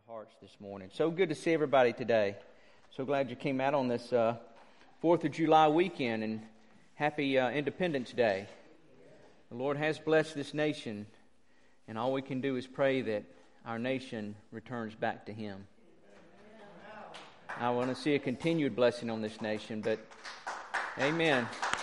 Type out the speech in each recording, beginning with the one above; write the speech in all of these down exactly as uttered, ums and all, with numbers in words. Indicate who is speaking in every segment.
Speaker 1: hearts this morning. So good to see everybody today. So glad you came out on this uh, fourth of July weekend, and happy uh, Independence Day. The Lord has blessed this nation, and all we can do is pray that our nation returns back to Him. I want to see a continued blessing on this nation, but amen.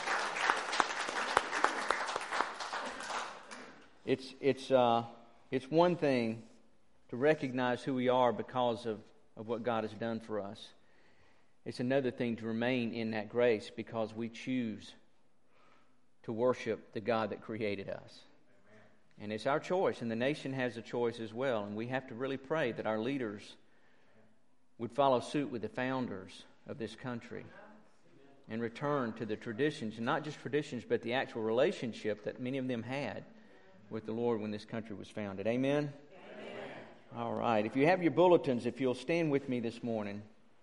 Speaker 1: It's it's uh, it's one thing to recognize who we are because of, of what God has done for us. It's another thing to remain in that grace because we choose to worship the God that created us. And it's our choice, and the nation has a choice as well. And we have to really pray that our leaders would follow suit with the founders of this country and return to the traditions, and not just traditions, but the actual relationship that many of them had with the Lord when this country was founded. Amen? All right. If you have your bulletins, if you'll stand with me this morning,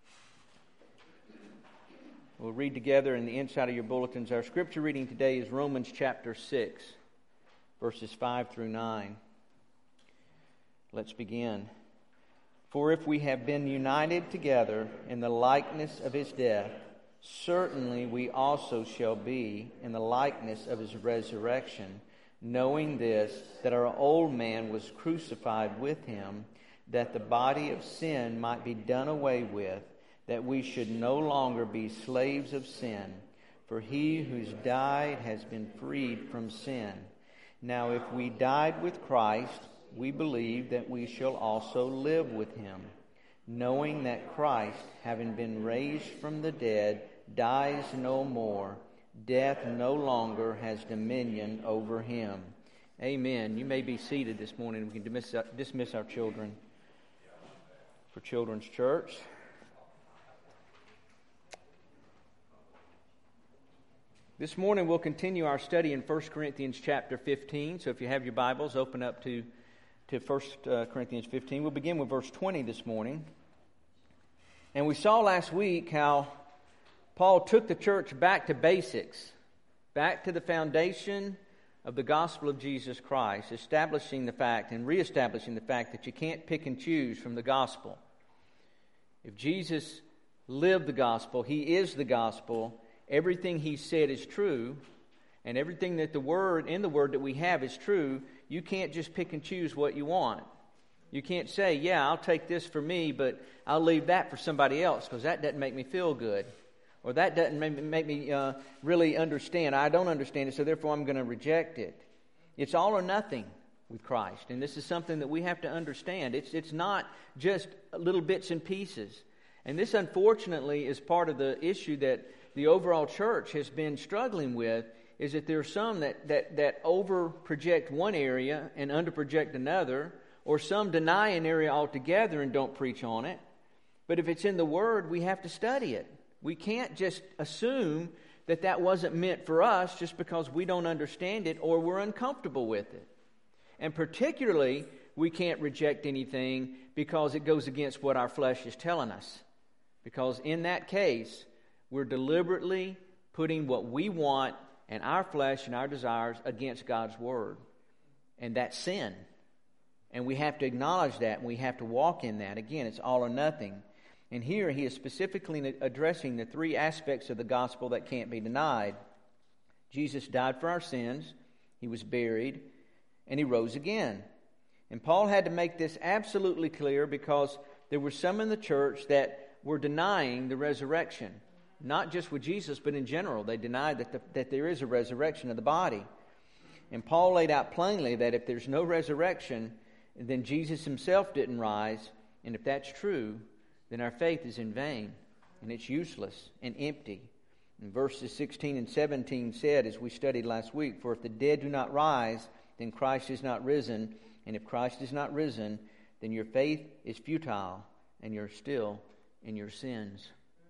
Speaker 1: we'll read together in the inside of your bulletins. Our scripture reading today is Romans chapter six, verses five through nine. Let's begin. For if we have been united together in the likeness of His death, certainly we also shall be in the likeness of His resurrection, knowing this, that our old man was crucified with Him, that the body of sin might be done away with, that we should no longer be slaves of sin. For he who's died has been freed from sin. Now if we died with Christ, we believe that we shall also live with Him, knowing that Christ, having been raised from the dead, dies no more. Death no longer has dominion over Him. Amen. You may be seated this morning. We can dismiss, dismiss our children for Children's Church. This morning we'll continue our study in First Corinthians chapter fifteen. So if you have your Bibles, open up to, to First Corinthians fifteen. We'll begin with verse twenty this morning. And we saw last week how Paul took the church back to basics, back to the foundation of the gospel of Jesus Christ, establishing the fact and reestablishing the fact that you can't pick and choose from the gospel. If Jesus lived the gospel, He is the gospel, everything He said is true, and everything that the word, in the word that we have is true, you can't just pick and choose what you want. You can't say, yeah, I'll take this for me, but I'll leave that for somebody else because that doesn't make me feel good. Or that doesn't make me uh, really understand. I don't understand it, so therefore I'm going to reject it. It's all or nothing with Christ. And this is something that we have to understand. It's it's not just little bits and pieces. And this, unfortunately, is part of the issue that the overall church has been struggling with, is that there are some that, that, that over-project one area and under-project another, or some deny an area altogether and don't preach on it. But if it's in the Word, we have to study it. We can't just assume that that wasn't meant for us just because we don't understand it or we're uncomfortable with it. And particularly, we can't reject anything because it goes against what our flesh is telling us. Because in that case, we're deliberately putting what we want and our flesh and our desires against God's Word. And that's sin. And we have to acknowledge that, and we have to walk in that. Again, it's all or nothing. And here he is specifically addressing the three aspects of the gospel that can't be denied. Jesus died for our sins, He was buried, and He rose again. And Paul had to make this absolutely clear because there were some in the church that were denying the resurrection. Not just with Jesus, but in general. They denied that, the, that there is a resurrection of the body. And Paul laid out plainly that if there's no resurrection, then Jesus Himself didn't rise. And if that's true, then our faith is in vain, and it's useless and empty. And verses sixteen and seventeen said, as we studied last week, for if the dead do not rise, then Christ is not risen. And if Christ is not risen, then your faith is futile, and you're still in your sins.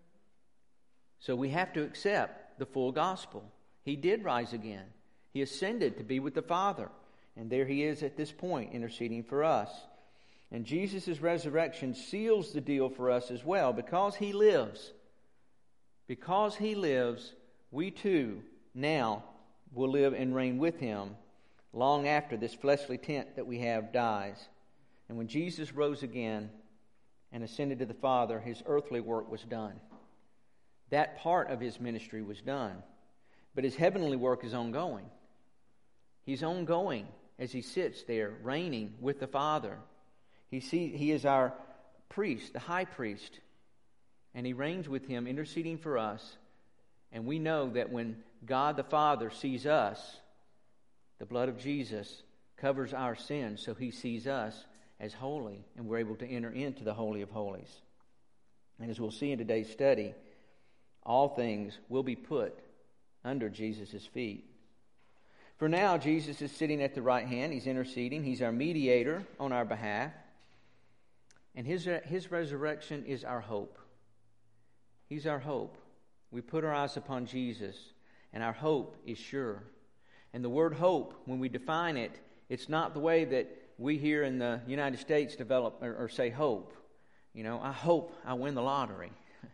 Speaker 1: So we have to accept the full gospel. He did rise again. He ascended to be with the Father. And there He is at this point, interceding for us. And Jesus' resurrection seals the deal for us as well. Because He lives, because He lives, we too now will live and reign with Him long after this fleshly tent that we have dies. And when Jesus rose again, and ascended to the Father, his earthly work was done. That part of his ministry was done. But his heavenly work is ongoing. He's ongoing as he sits there reigning with the Father. He, see, he is our priest, the high priest, and he reigns with him, interceding for us. And we know that when God the Father sees us, the blood of Jesus covers our sins, so he sees us as holy, and we're able to enter into the Holy of Holies. And as we'll see in today's study, all things will be put under Jesus' feet. For now, Jesus is sitting at the right hand. He's interceding. He's our mediator on our behalf. And his, his resurrection is our hope. He's our hope. We put our eyes upon Jesus, and our hope is sure. And the word hope, when we define it, it's not the way that we here in the United States develop or, or say hope. You know, I hope I win the lottery.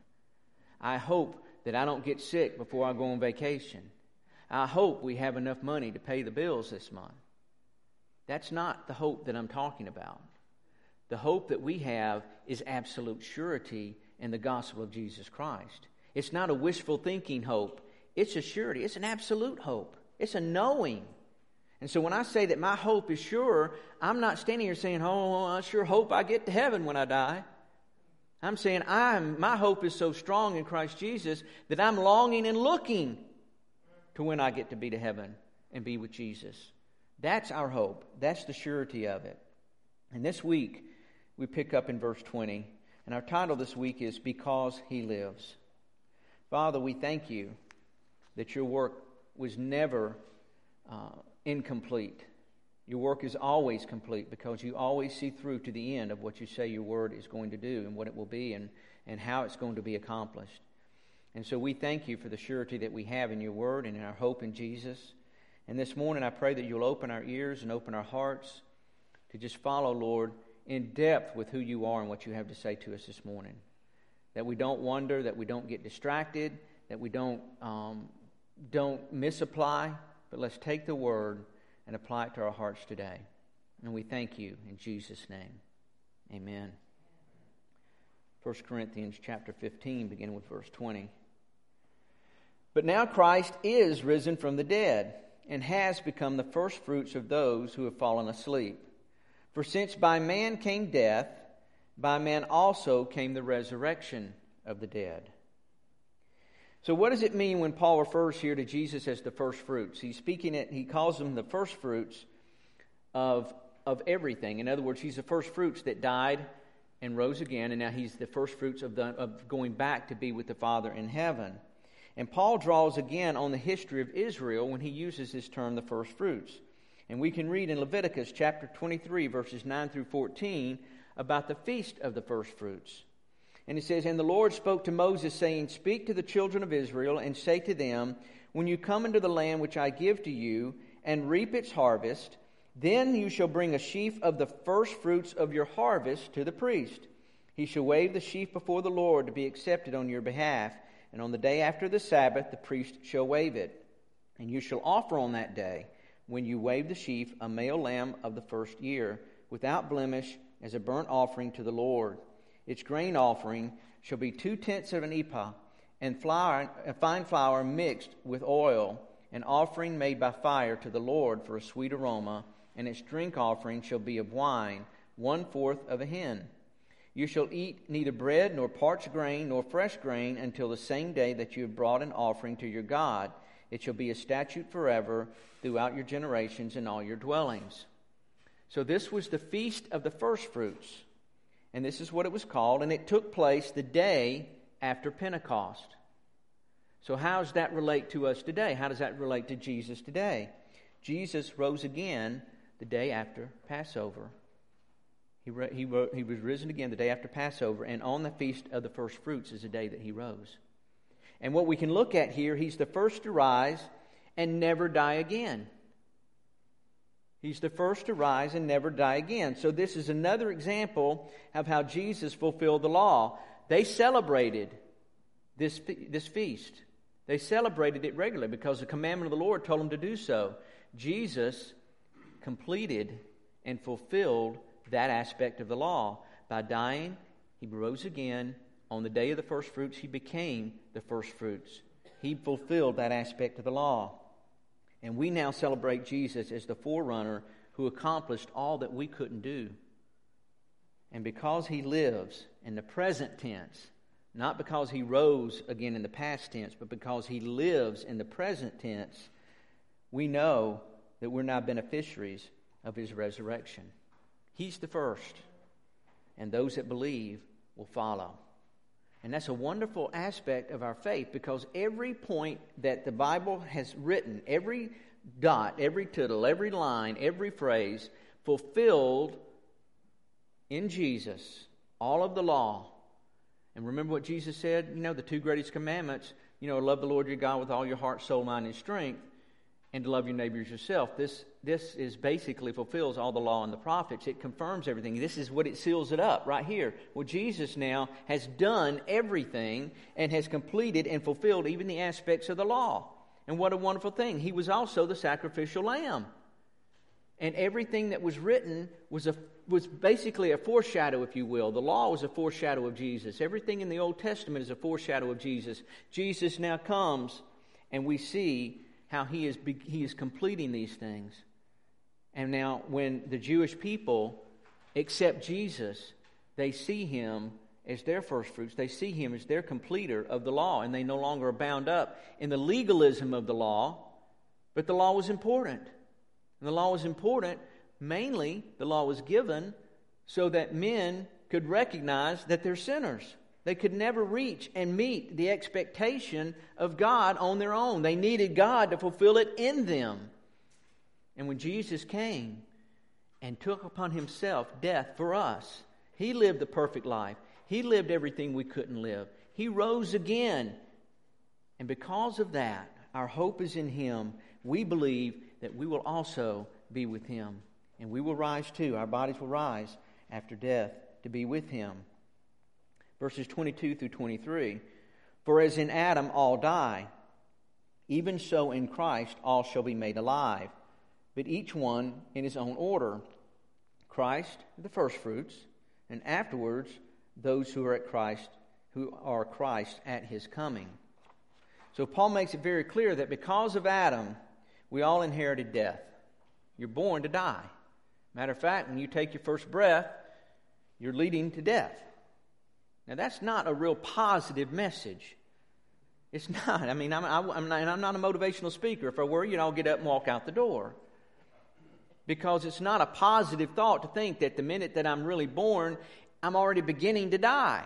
Speaker 1: I hope that I don't get sick before I go on vacation. I hope we have enough money to pay the bills this month. That's not the hope that I'm talking about. The hope that we have is absolute surety in the gospel of Jesus Christ. It's not a wishful thinking hope. It's a surety. It's an absolute hope. It's a knowing. And so when I say that my hope is sure, I'm not standing here saying, oh, I sure hope I get to heaven when I die. I'm saying I'm my hope is so strong in Christ Jesus that I'm longing and looking to when I get to be to heaven and be with Jesus. That's our hope. That's the surety of it. And this week, we pick up in verse twenty. And our title this week is Because He Lives. Father, we thank you that your work was never uh, incomplete. Your work is always complete because you always see through to the end of what you say your word is going to do and what it will be and, and how it's going to be accomplished. And so we thank you for the surety that we have in your word and in our hope in Jesus. And this morning I pray that you'll open our ears and open our hearts to just follow, Lord, in depth with who you are and what you have to say to us this morning. That we don't wonder, that we don't get distracted, that we don't um, don't misapply, but let's take the word and apply it to our hearts today. And we thank you in Jesus' name. Amen. First Corinthians chapter fifteen, beginning with verse twenty. But now Christ is risen from the dead and has become the firstfruits of those who have fallen asleep. For since by man came death, by man also came the resurrection of the dead. So what does it mean when Paul refers here to Jesus as the first fruits? He's speaking it, he calls them the first fruits of, of everything. In other words, he's the first fruits that died and rose again, and now he's the first fruits of, the, of going back to be with the Father in heaven. And Paul draws again on the history of Israel when he uses this term, the first fruits. And we can read in Leviticus chapter twenty-three, verses nine through fourteen, about the feast of the first fruits. And it says, And the Lord spoke to Moses, saying, Speak to the children of Israel, and say to them, When you come into the land which I give to you, and reap its harvest, then you shall bring a sheaf of the first fruits of your harvest to the priest. He shall wave the sheaf before the Lord to be accepted on your behalf. And on the day after the Sabbath, the priest shall wave it. And you shall offer on that day, when you wave the sheaf, a male lamb of the first year, without blemish, as a burnt offering to the Lord. Its grain offering shall be two-tenths of an ephah, and flour, fine flour mixed with oil, an offering made by fire to the Lord for a sweet aroma, and its drink offering shall be of wine, one-fourth of a hin. You shall eat neither bread nor parched grain nor fresh grain until the same day that you have brought an offering to your God. It shall be a statute forever throughout your generations in all your dwellings. So this was the feast of the first fruits. And this is what it was called. And it took place the day after Pentecost. So how does that relate to us today? How does that relate to Jesus today? Jesus rose again the day after Passover. He, re- he, ro- he was risen again the day after Passover. And on the feast of the first fruits is the day that he rose. And what we can look at here, he's the first to rise and never die again. He's the first to rise and never die again. So this is another example of how Jesus fulfilled the law. They celebrated this, this feast. They celebrated it regularly because the commandment of the Lord told them to do so. Jesus completed and fulfilled that aspect of the law by dying He rose again. On the day of the first fruits, he became the first fruits. He fulfilled that aspect of the law. And we now celebrate Jesus as the forerunner who accomplished all that we couldn't do. And because he lives in the present tense, not because he rose again in the past tense, but because he lives in the present tense, we know that we're now beneficiaries of his resurrection. He's the first, and those that believe will follow. And that's a wonderful aspect of our faith, because every point that the Bible has written, every dot, every tittle, every line, every phrase, fulfilled in Jesus all of the law. And remember what Jesus said, you know, the two greatest commandments, you know, love the Lord your God with all your heart, soul, mind, and strength, and to love your neighbor as yourself. This this is basically fulfills all the law and the prophets. It confirms everything. This is what it seals it up right here. Well, Jesus now has done everything and has completed and fulfilled even the aspects of the law. And what a wonderful thing. He was also the sacrificial lamb. And everything that was written was a was basically a foreshadow, if you will. The law was a foreshadow of Jesus. Everything in the Old Testament is a foreshadow of Jesus. Jesus now comes, and we see how he is he is completing these things. And now when the Jewish people accept Jesus, they see him as their first fruits. They see him as their completer of the law, and they no longer are bound up in the legalism of the law. But the law was important. And the law was important, mainly the law was given so that men could recognize that they're sinners. They could never reach and meet the expectation of God on their own. They needed God to fulfill it in them. And when Jesus came and took upon himself death for us, he lived the perfect life. He lived everything we couldn't live. He rose again. And because of that, our hope is in him. We believe that we will also be with him. And we will rise too. Our bodies will rise after death to be with him. Verses twenty-two through twenty-three. For as in Adam all die, even so in Christ all shall be made alive, but each one in his own order. Christ, the firstfruits, and afterwards those who are at Christ, who are Christ at his coming. So Paul makes it very clear that because of Adam, we all inherited death. You're born to die. Matter of fact, when you take your first breath, you're leading to death. Now, that's not a real positive message. It's not. I mean, I'm, I'm, not, I'm not a motivational speaker. If I were, you know, I'll get up and walk out the door. Because it's not a positive thought to think that the minute that I'm really born, I'm already beginning to die.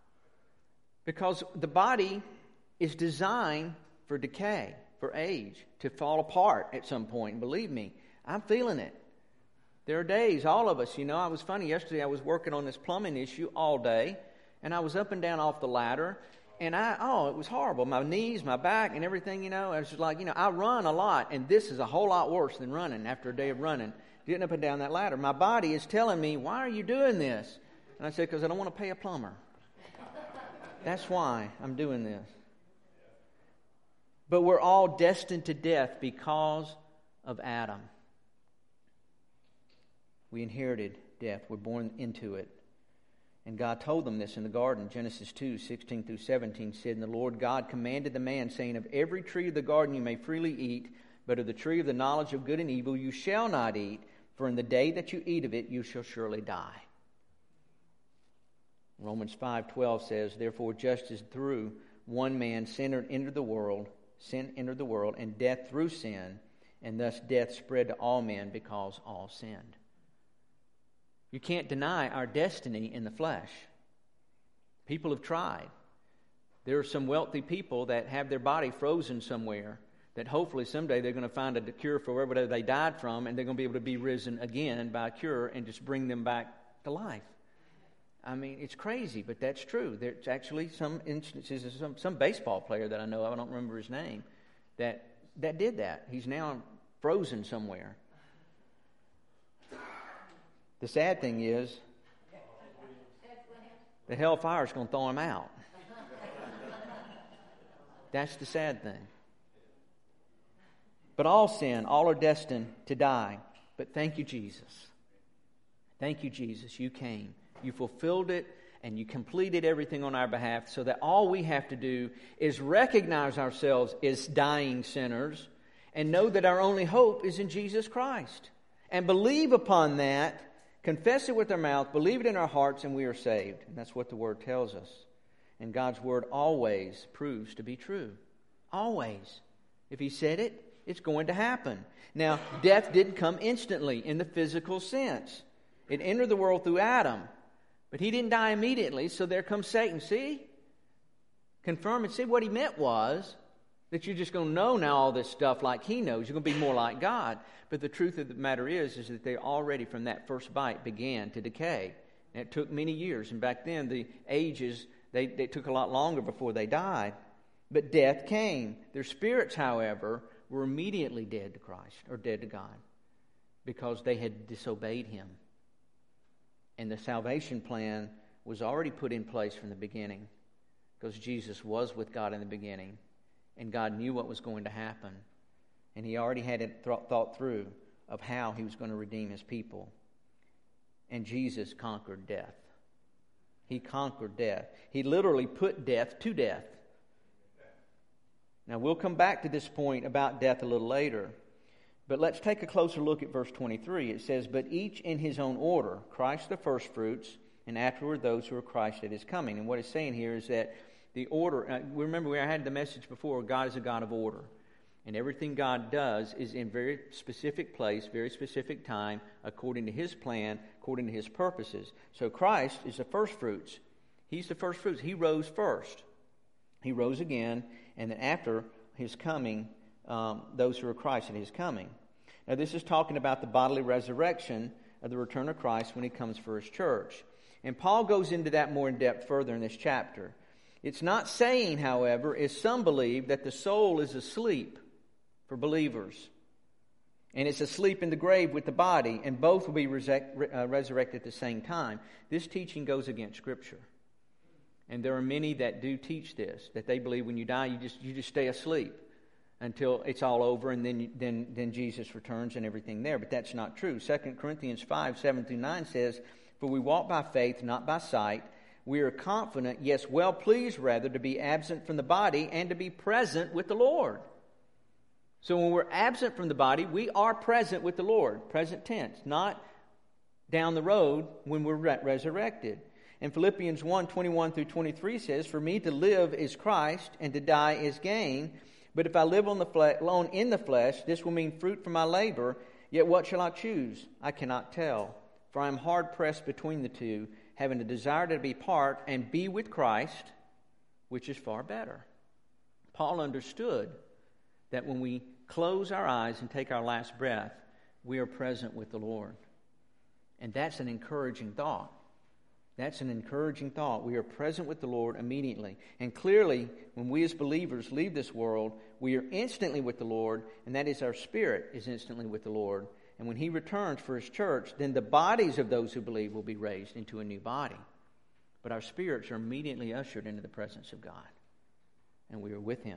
Speaker 1: Because the body is designed for decay, for age, to fall apart at some point. And believe me, I'm feeling it. There are days, all of us, you know, I was funny. Yesterday I was working on this plumbing issue all day. And I was up and down off the ladder, and I, oh, it was horrible. My knees, my back, and everything, you know. I was just like, you know, I run a lot, and this is a whole lot worse than running after a day of running, getting up and down that ladder. My body is telling me, why are you doing this? And I said, because I don't want to pay a plumber. That's why I'm doing this. But we're all destined to death because of Adam. We inherited death. We're born into it. And God told them this in the garden. Genesis two, sixteen through seventeen said, And the Lord God commanded the man, saying, Of every tree of the garden you may freely eat, but of the tree of the knowledge of good and evil you shall not eat, for in the day that you eat of it you shall surely die. Romans five twelve says, Therefore just as through one man sin entered the world, sin entered the world, and death through sin, and thus death spread to all men because all sinned. You can't deny our destiny in the flesh. People have tried. There are some wealthy people that have their body frozen somewhere that hopefully someday they're going to find a cure for whatever they died from, and they're going to be able to be risen again by a cure and just bring them back to life. I mean, it's crazy, but that's true. There's actually some instances of some, some baseball player that I know, I don't remember his name, that, that did that. He's now frozen somewhere. The sad thing is, the hellfire is going to throw him out. That's the sad thing. But all sin, all are destined to die. But thank you, Jesus. Thank you, Jesus. You came. You fulfilled it and you completed everything on our behalf, so that all we have to do is recognize ourselves as dying sinners and know that our only hope is in Jesus Christ. And believe upon that, confess it with our mouth, believe it in our hearts, and we are saved. And that's what the Word tells us. And God's Word always proves to be true. Always. If He said it, it's going to happen. Now, death didn't come instantly in the physical sense. It entered the world through Adam. But he didn't die immediately, so there comes Satan. See? Confirm and see what he meant was that you're just going to know now all this stuff like he knows. You're going to be more like God. But the truth of the matter is, is that they already from that first bite began to decay. And it took many years. And back then, the ages, they, they took a lot longer before they died. But death came. Their spirits, however, were immediately dead to Christ, or dead to God, because they had disobeyed Him. And the salvation plan was already put in place from the beginning, because Jesus was with God in the beginning, and God knew what was going to happen. And He already had it th- thought through of how He was going to redeem His people. And Jesus conquered death. He conquered death. He literally put death to death. Now, we'll come back to this point about death a little later. But let's take a closer look at verse twenty-three. It says, "But each in his own order, Christ the firstfruits, and afterward those who are Christ at His coming." And what it's saying here is that the order, uh, remember we had the message before, God is a God of order. And everything God does is in very specific place, very specific time, according to His plan, according to His purposes. So Christ is the firstfruits. He's the firstfruits. He rose first. He rose again, and then after His coming, Um, those who are Christ at His coming. Now, this is talking about the bodily resurrection of the return of Christ when He comes for His church. And Paul goes into that more in depth further in this chapter. It's not saying, however, as some believe, that the soul is asleep for believers. And it's asleep in the grave with the body, and both will be resec- uh, resurrected at the same time. This teaching goes against Scripture. And there are many that do teach this, that they believe when you die, you just you just stay asleep until it's all over, and then then then Jesus returns and everything there. But that's not true. Second Corinthians five, seven through nine says, "For we walk by faith, not by sight. We are confident, yes, well pleased rather, to be absent from the body and to be present with the Lord." So when we're absent from the body, we are present with the Lord. Present tense, not down the road when we're re- resurrected. And Philippians one, twenty-one through twenty-three says, "For me to live is Christ, and to die is gain. But if I live on the fle- alone in the flesh, this will mean fruit from my labor. Yet what shall I choose? I cannot tell. For I am hard-pressed between the two, having a desire to be part and be with Christ, which is far better." Paul understood that when we close our eyes and take our last breath, we are present with the Lord. And that's an encouraging thought. That's an encouraging thought. We are present with the Lord immediately. And clearly, when we as believers leave this world, we are instantly with the Lord, and that is our spirit is instantly with the Lord. And when He returns for His church, then the bodies of those who believe will be raised into a new body. But our spirits are immediately ushered into the presence of God, and we are with Him.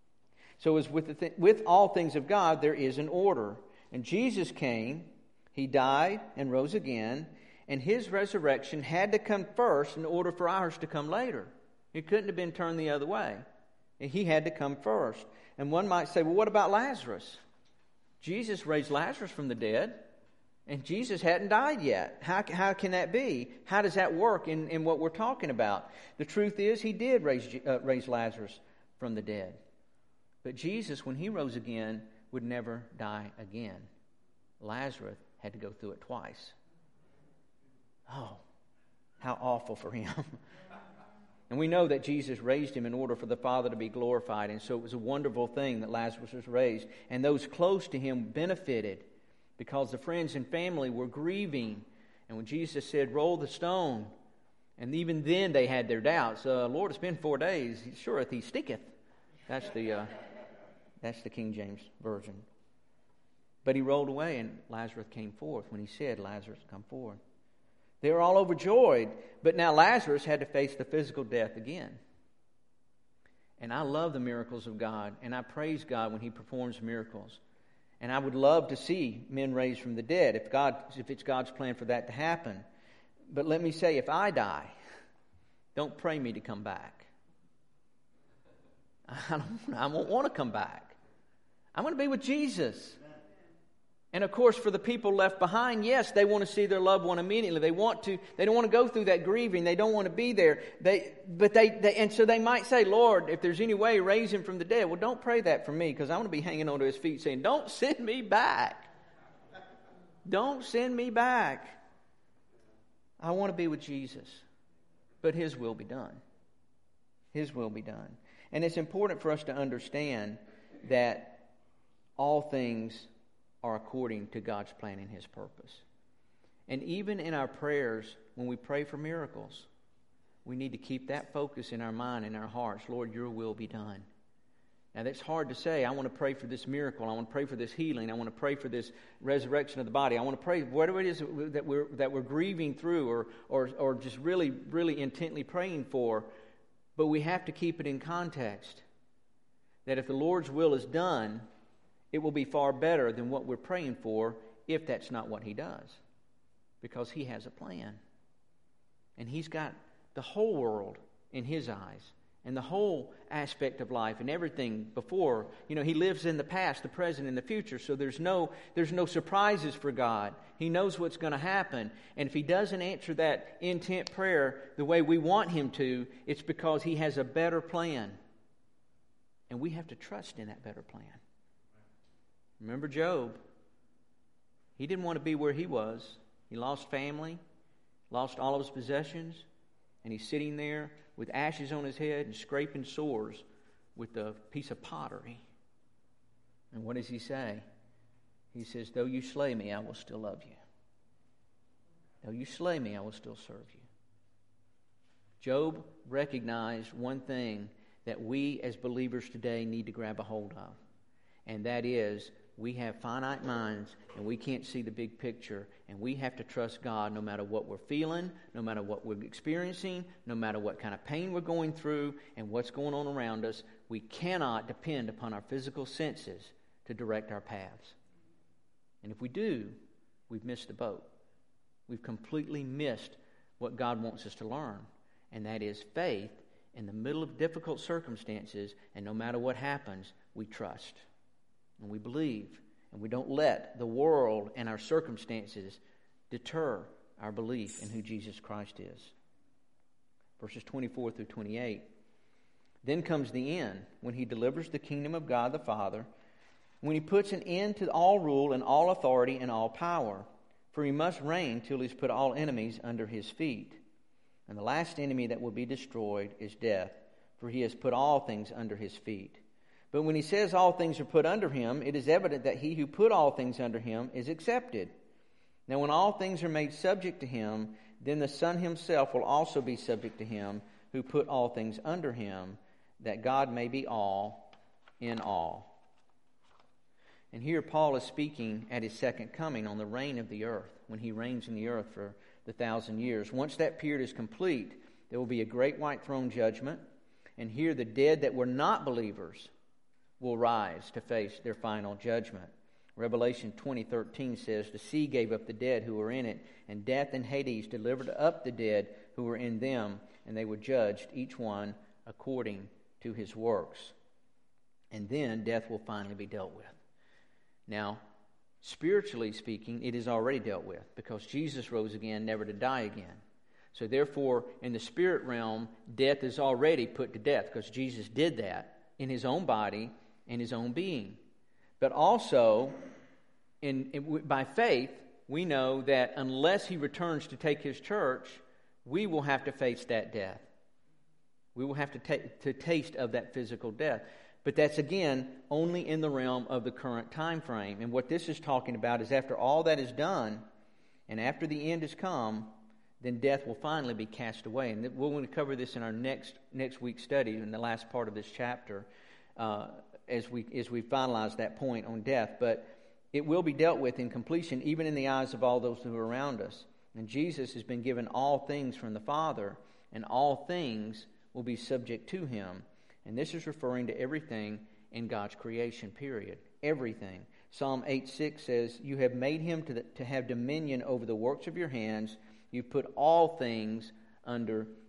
Speaker 1: So as with, the th- with all things of God, there is an order. And Jesus came, He died and rose again, and His resurrection had to come first in order for ours to come later. It couldn't have been turned the other way. He had to come first. And one might say, well, what about Lazarus? Jesus raised Lazarus from the dead, and Jesus hadn't died yet. How, how can that be? How does that work in, in what we're talking about? The truth is, He did raise, uh, raise Lazarus from the dead. But Jesus, when He rose again, would never die again. Lazarus had to go through it twice. Oh, how awful for him. And we know that Jesus raised him in order for the Father to be glorified. And so it was a wonderful thing that Lazarus was raised. And those close to him benefited because the friends and family were grieving. And when Jesus said, "Roll the stone," and even then they had their doubts. Uh, Lord, it's been four days. Sure, if He sticketh. That's the, uh, that's the King James Version. But He rolled away, and Lazarus came forth when He said, "Lazarus, come forth." They were all overjoyed, but now Lazarus had to face the physical death again. And I love the miracles of God, and I praise God when He performs miracles. And I would love to see men raised from the dead if God, if it's God's plan for that to happen. But let me say, if I die, don't pray me to come back. I don't, I won't want to come back. I want to be with Jesus. And of course, for the people left behind, yes, they want to see their loved one immediately. They want to. They don't want to go through that grieving. They don't want to be there. They, but they, they, and so they might say, Lord, if there's any way, raise him from the dead. Well, don't pray that for me, because I want to be hanging onto his feet, saying, "Don't send me back. Don't send me back. I want to be with Jesus, but His will be done. His will be done." And it's important for us to understand that all things are according to God's plan and His purpose. And even in our prayers, when we pray for miracles, we need to keep that focus in our mind and our hearts. Lord, your will be done. Now, that's hard to say. I want to pray for this miracle. I want to pray for this healing. I want to pray for this resurrection of the body. I want to pray whatever it is that we're that we're grieving through, or or or just really, really intently praying for. But we have to keep it in context. That if the Lord's will is done, it will be far better than what we're praying for if that's not what He does. Because He has a plan. And He's got the whole world in His eyes. And the whole aspect of life and everything before. You know, He lives in the past, the present, and the future. So there's no there's no surprises for God. He knows what's going to happen. And if He doesn't answer that intent prayer the way we want Him to, it's because He has a better plan. And we have to trust in that better plan. Remember Job. He didn't want to be where he was. He lost family, lost all of his possessions, and he's sitting there with ashes on his head and scraping sores with a piece of pottery. And what does he say? He says, "Though you slay me, I will still love you. Though you slay me, I will still serve you." Job recognized one thing that we as believers today need to grab a hold of. And that is, we have finite minds and we can't see the big picture, and we have to trust God no matter what we're feeling, no matter what we're experiencing, no matter what kind of pain we're going through and what's going on around us. We cannot depend upon our physical senses to direct our paths. And if we do, we've missed the boat. We've completely missed what God wants us to learn, and that is faith in the middle of difficult circumstances, and no matter what happens, we trust. And we believe, and we don't let the world and our circumstances deter our belief in who Jesus Christ is. Verses twenty-four through twenty-eight. Then comes the end, when He delivers the kingdom of God the Father, when He puts an end to all rule and all authority and all power. For He must reign till He's put all enemies under His feet. And the last enemy that will be destroyed is death, for He has put all things under His feet. But when He says all things are put under Him, it is evident that He who put all things under Him is accepted. Now when all things are made subject to Him, then the Son Himself will also be subject to Him who put all things under Him, that God may be all in all. And here Paul is speaking at His second coming on the reign of the earth, when He reigns in the earth for the thousand years. Once that period is complete, there will be a great white throne judgment, and here the dead that were not believers will rise to face their final judgment. Revelation twenty thirteen says, "The sea gave up the dead who were in it, and death and Hades delivered up the dead who were in them, and they were judged, each one according to his works." And then death will finally be dealt with. Now, spiritually speaking, it is already dealt with, because Jesus rose again, never to die again. So therefore, in the spirit realm, death is already put to death, because Jesus did that in His own body and His own being. But also, in, in, by faith, we know that unless He returns to take His church, we will have to face that death. We will have to, ta- to taste of that physical death. But that's, again, only in the realm of the current time frame. And what this is talking about is after all that is done, and after the end has come, then death will finally be cast away. And we're going to cover this in our next next week's study, in the last part of this chapter, uh, as we as we finalize that point on death. But it will be dealt with in completion, even in the eyes of all those who are around us. And Jesus has been given all things from the Father, and all things will be subject to Him. And this is referring to everything in God's creation, period. Everything. Psalm eight six says, "You have made Him to, the, to have dominion over the works of your hands. You put all things under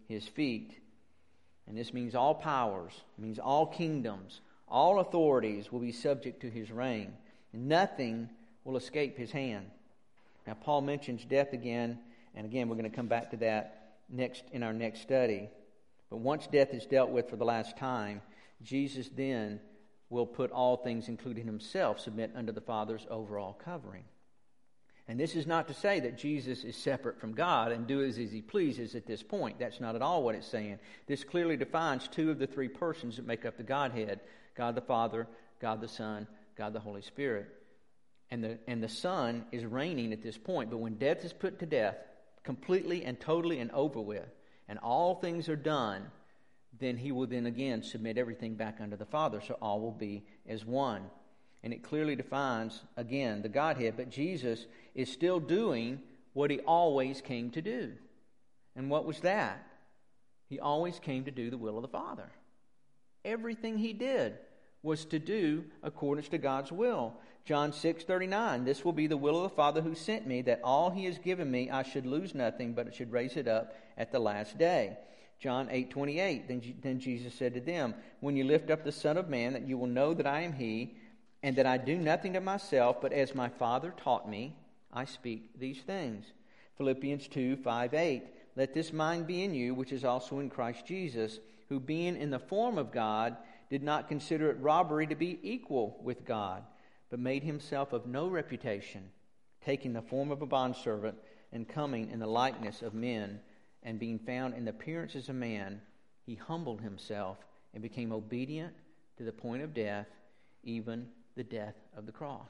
Speaker 1: his feet. And this means all powers, means all kingdoms, all authorities will be subject to his reign. Nothing will escape his hand. Now, Paul mentions death again, and again, we're going to come back to that next in our next study. But once death is dealt with for the last time, Jesus then will put all things, including himself, submit under the Father's overall covering. And this is not to say that Jesus is separate from God and does as he pleases at this point. That's not at all what it's saying. This clearly defines two of the three persons that make up the Godhead: God the Father, God the Son, God the Holy Spirit. And the, and the Son is reigning at this point. But when death is put to death, completely and totally and over with, and all things are done, then he will then again submit everything back under the Father. So all will be as one. And it clearly defines, again, the Godhead. But Jesus is still doing what he always came to do. And what was that? He always came to do the will of the Father. Everything he did was to do according to God's will. John six thirty-nine, this will be the will of the Father who sent me, that all he has given me I should lose nothing, but should raise it up at the last day. John eight twenty-eight, then, then Jesus said to them, when you lift up the Son of Man, that you will know that I am he, and that I do nothing of myself, but as my Father taught me, I speak these things. Philippians two five eight, let this mind be in you, which is also in Christ Jesus, who being in the form of God, did not consider it robbery to be equal with God, but made himself of no reputation, taking the form of a bondservant, and coming in the likeness of men, and being found in the appearance as a man, he humbled himself and became obedient to the point of death, even the death of the cross.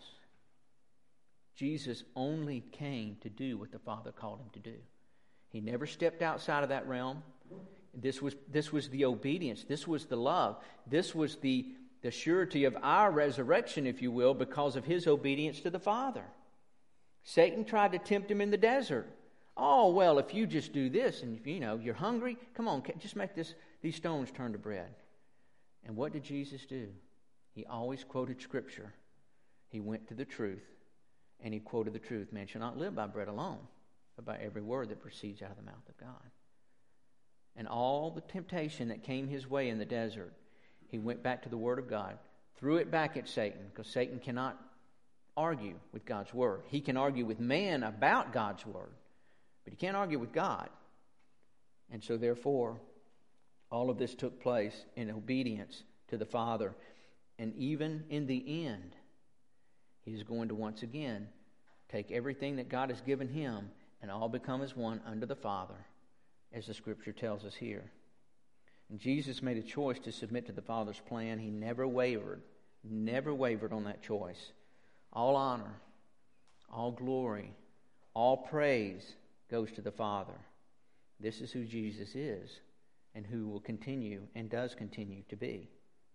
Speaker 1: Jesus only came to do what the Father called him to do. He never stepped outside of that realm. This was this was the obedience. This was the love. This was the, the surety of our resurrection, if you will, because of his obedience to the Father. Satan tried to tempt him in the desert. Oh, well, if you just do this and, you know, you're hungry, come on, just make this these stones turn to bread. And what did Jesus do? He always quoted Scripture. He went to the truth, and he quoted the truth. Man shall not live by bread alone, but by every word that proceeds out of the mouth of God. And all the temptation that came his way in the desert, he went back to the Word of God, threw it back at Satan, because Satan cannot argue with God's Word. He can argue with man about God's Word, but he can't argue with God. And so therefore, all of this took place in obedience to the Father. And even in the end, he's going to once again take everything that God has given him and all become as one under the Father, as the Scripture tells us here. And Jesus made a choice to submit to the Father's plan. He never wavered, never wavered on that choice. All honor, all glory, all praise goes to the Father. This is who Jesus is and who will continue and does continue to be.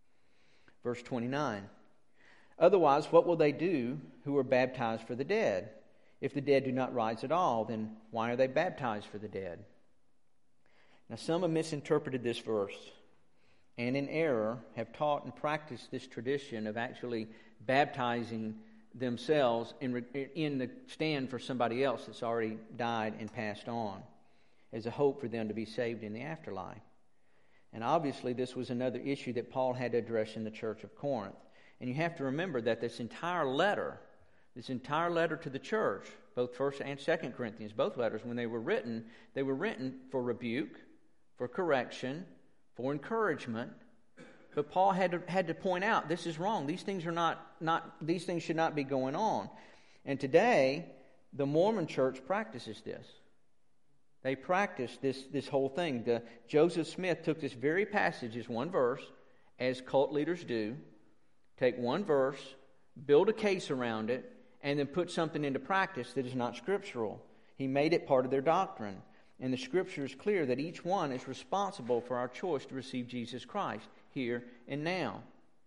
Speaker 1: Verse twenty-nine, otherwise, what will they do who are baptized for the dead? If the dead do not rise at all, then why are they baptized for the dead? Now, some have misinterpreted this verse and in error have taught and practiced this tradition of actually baptizing themselves in, in the stand for somebody else that's already died and passed on as a hope for them to be saved in the afterlife. And obviously this was another issue that Paul had to address in the church of Corinth. And you have to remember that this entire letter, this entire letter to the church, both First and Second Corinthians, both letters, when they were written, they were written for rebuke, for correction, for encouragement. But Paul had to, had to point out, this is wrong. These things are not, not these things should not be going on. And today, the Mormon church practices this. They practice this, this whole thing. The, Joseph Smith took this very passage as one verse, as cult leaders do, take one verse, build a case around it, and then put something into practice that is not scriptural. He made it part of their doctrine. And the Scripture is clear that each one is responsible for our choice to receive Jesus Christ here and now.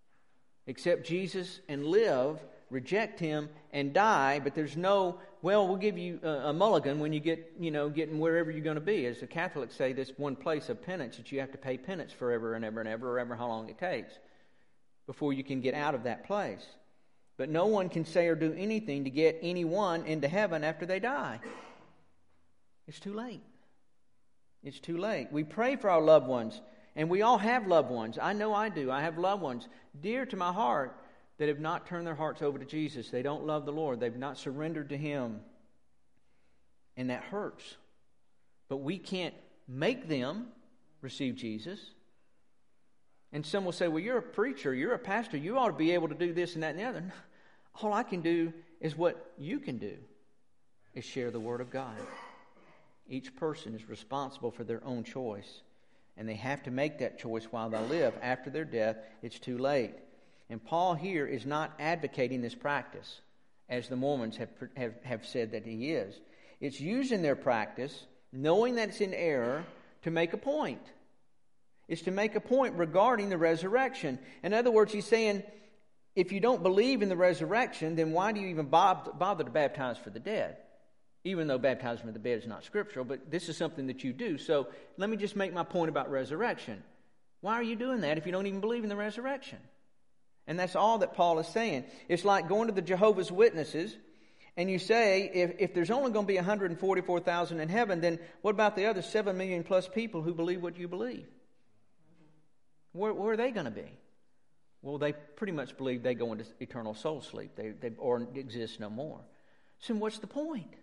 Speaker 1: Accept Jesus and live, reject Him and die, but there's no, well, we'll give you a, a mulligan when you get, you know, getting wherever you're going to be. As the Catholics say, this one place of penance that you have to pay penance forever and ever and ever, or ever how long it takes before you can get out of that place. But no one can say or do anything to get anyone into heaven after they die. It's too late. It's too late. We pray for our loved ones, and we all have loved ones. I know I do. I have loved ones dear to my heart that have not turned their hearts over to Jesus. They don't love the Lord. They've not surrendered to Him. And that hurts. But we can't make them receive Jesus. And some will say, well, you're a preacher, you're a pastor, you ought to be able to do this and that and the other. All I can do is what you can do, is share the Word of God. Each person is responsible for their own choice. And they have to make that choice while they live. After their death, it's too late. And Paul here is not advocating this practice, as the Mormons have, have, have said that he is. It's using their practice, knowing that it's in error, to make a point. It's to make a point regarding the resurrection. In other words, he's saying, if you don't believe in the resurrection, then why do you even bother to baptize for the dead? Even though baptizing for the dead is not scriptural, but this is something that you do. So let me just make my point about resurrection. Why are you doing that if you don't even believe in the resurrection? And that's all that Paul is saying. It's like going to the Jehovah's Witnesses and you say, if, if there's only going to be one hundred forty-four thousand in heaven, then what about the other seven million plus people who believe what you believe? Where, where are they going to be? Well, they pretty much believe they go into eternal soul sleep they, they, or exist no more. So what's the point?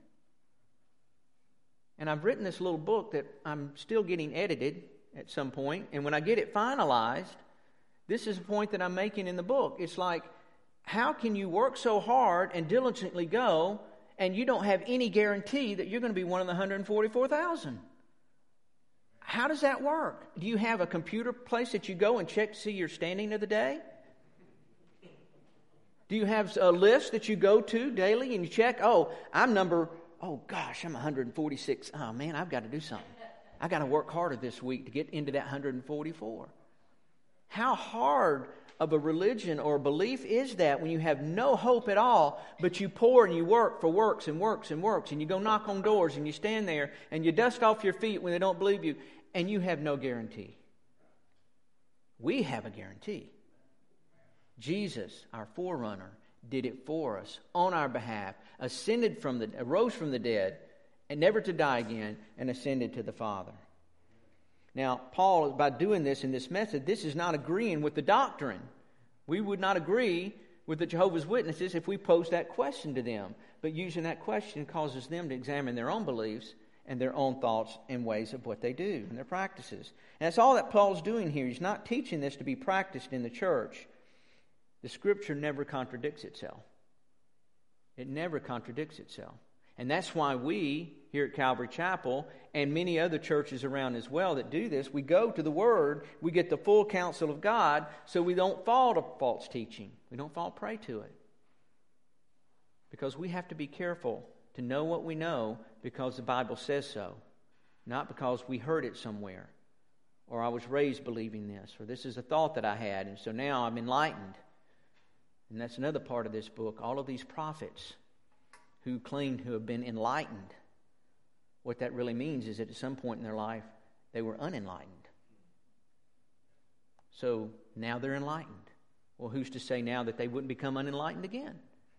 Speaker 1: And I've written this little book that I'm still getting edited at some point. And when I get it finalized, this is a point that I'm making in the book. It's like, how can you work so hard and diligently go, and you don't have any guarantee that you're going to be one of the one hundred forty-four thousand? How does that work? Do you have a computer place that you go and check to see your standing of the day? Do you have a list that you go to daily and you check, oh, I'm number, oh gosh, I'm one hundred forty-six. Oh man, I've got to do something. I've got to work harder this week to get into that one hundred forty-four. How hard of a religion or a belief is that when you have no hope at all, but you pour and you work for works and works and works, and you go knock on doors and you stand there and you dust off your feet when they don't believe you, and you have no guarantee. We have a guarantee. Jesus, our forerunner, did it for us on our behalf, ascended from the, arose from the dead, and never to die again, and ascended to the Father. Now, Paul, by doing this in this method, this is not agreeing with the doctrine. We would not agree with the Jehovah's Witnesses if we posed that question to them. But using that question causes them to examine their own beliefs and their own thoughts and ways of what they do and their practices. And that's all that Paul's doing here. He's not teaching this to be practiced in the church. The Scripture never contradicts itself. It never contradicts itself. And that's why we, here at Calvary Chapel, and many other churches around as well that do this, we go to the Word, we get the full counsel of God, so we don't fall to false teaching. We don't fall prey to it. Because we have to be careful to know what we know because the Bible says so, not because we heard it somewhere, or I was raised believing this, or this is a thought that I had, and so now I'm enlightened. And that's another part of this book. All of these prophets who claim to have been enlightened, what that really means is that at some point in their life, they were unenlightened. So now they're enlightened. Well, who's to say now that they wouldn't become unenlightened again?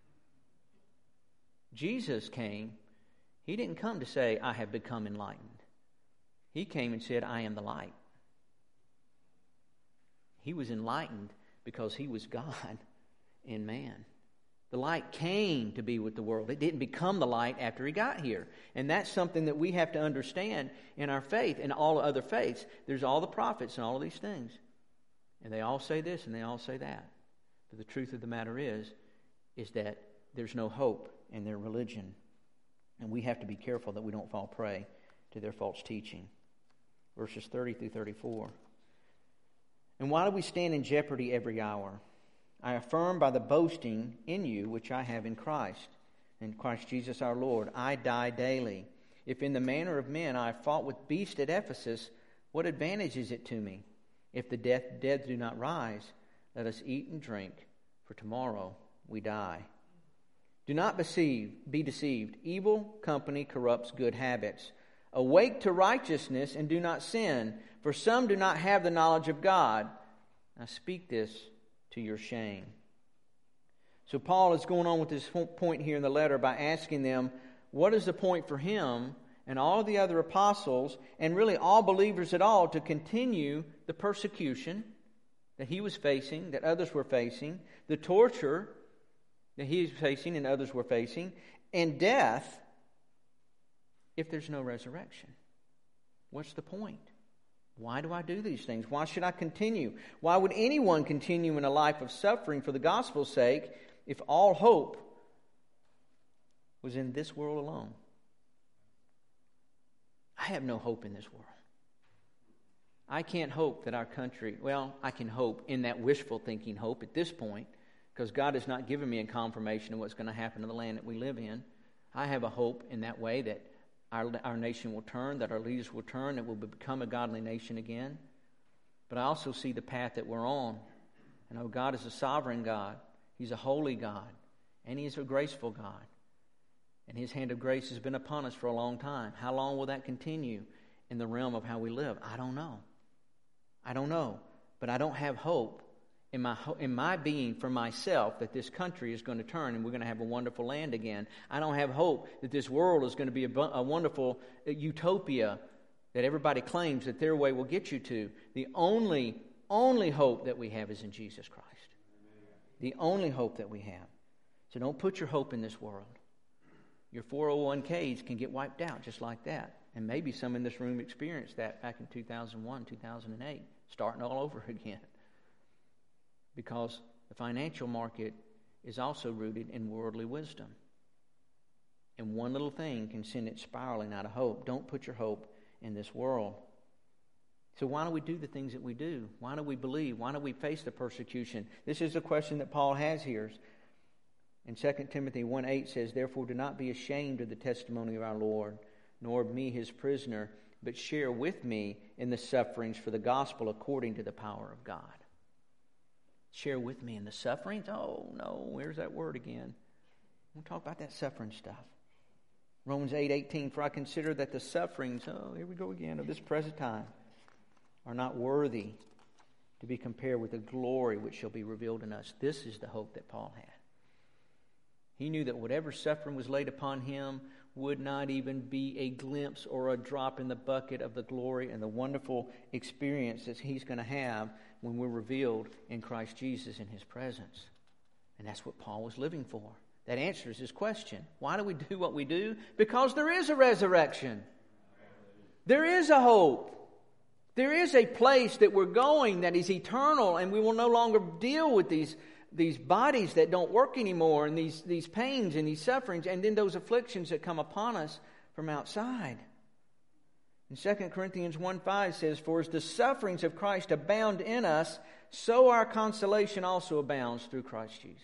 Speaker 1: Jesus came. He didn't come to say, I have become enlightened. He came and said, I am the light. He was enlightened because he was God in man. The light came to be with the world. It didn't become the light after he got here. And that's something that we have to understand in our faith and all other faiths. There's all the prophets and all of these things. And they all say this and they all say that. But the truth of the matter is, is that there's no hope in their religion. And we have to be careful that we don't fall prey to their false teaching. Verses thirty through thirty-four. And why do we stand in jeopardy every hour? I affirm by the boasting in you which I have in Christ, in Christ Jesus our Lord, I die daily. If in the manner of men I have fought with beasts at Ephesus, what advantage is it to me? If the death, dead do not rise, let us eat and drink, for tomorrow we die. Do not deceive, be deceived. Evil company corrupts good habits. Awake to righteousness and do not sin, for some do not have the knowledge of God. I speak this to your shame. So Paul is going on with this point here in the letter by asking them, what is the point for him and all the other apostles, and really all believers at all, to continue the persecution that he was facing, that others were facing, the torture that he was facing and others were facing, and death if there's no resurrection. What's the point? Why do I do these things? Why should I continue? Why would anyone continue in a life of suffering for the gospel's sake if all hope was in this world alone? I have no hope in this world. I can't hope that our country, well, I can hope in that wishful thinking hope at this point, because God has not given me a confirmation of what's going to happen in the land that we live in. I have a hope in that way that our, our nation will turn, that our leaders will turn, that we'll become a godly nation again. But I also see the path that we're on. I know God is a sovereign God. He's a holy God. And He is a graceful God. And His hand of grace has been upon us for a long time. How long will that continue in the realm of how we live? I don't know. I don't know. But I don't have hope in my in my being for myself that this country is going to turn and we're going to have a wonderful land again. I don't have hope that this world is going to be a, a wonderful utopia that everybody claims that their way will get you to. The only, only hope that we have is in Jesus Christ. The only hope that we have. So don't put your hope in this world. Your four oh one k's can get wiped out just like that. And maybe some in this room experienced that back in two thousand one, two thousand eight, starting all over again. Because the financial market is also rooted in worldly wisdom. And one little thing can send it spiraling out of hope. Don't put your hope in this world. So why do we do the things that we do? Why do we believe? Why do we face the persecution? This is a question that Paul has here. In Second Timothy one eight says, "Therefore do not be ashamed of the testimony of our Lord, nor of me his prisoner, but share with me in the sufferings for the gospel according to the power of God." Share with me in the sufferings? Oh, no, where's that word again? We'll talk about that suffering stuff. Romans eight eighteen, "For I consider that the sufferings," oh, here we go again, "of this present time are not worthy to be compared with the glory which shall be revealed in us." This is the hope that Paul had. He knew that whatever suffering was laid upon him would not even be a glimpse or a drop in the bucket of the glory and the wonderful experience that he's going to have when we're revealed in Christ Jesus in His presence. And that's what Paul was living for. That answers his question. Why do we do what we do? Because there is a resurrection. There is a hope. There is a place that we're going that is eternal, and we will no longer deal with these these bodies that don't work anymore, and these, these pains and these sufferings, and then those afflictions that come upon us from outside. And Second Corinthians one five says, "For as the sufferings of Christ abound in us, so our consolation also abounds through Christ Jesus."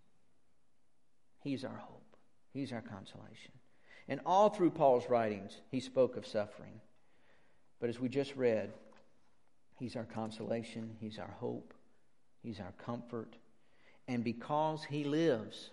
Speaker 1: He's our hope. He's our consolation. And all through Paul's writings, he spoke of suffering. But as we just read, He's our consolation, He's our hope, He's our comfort. And because He lives,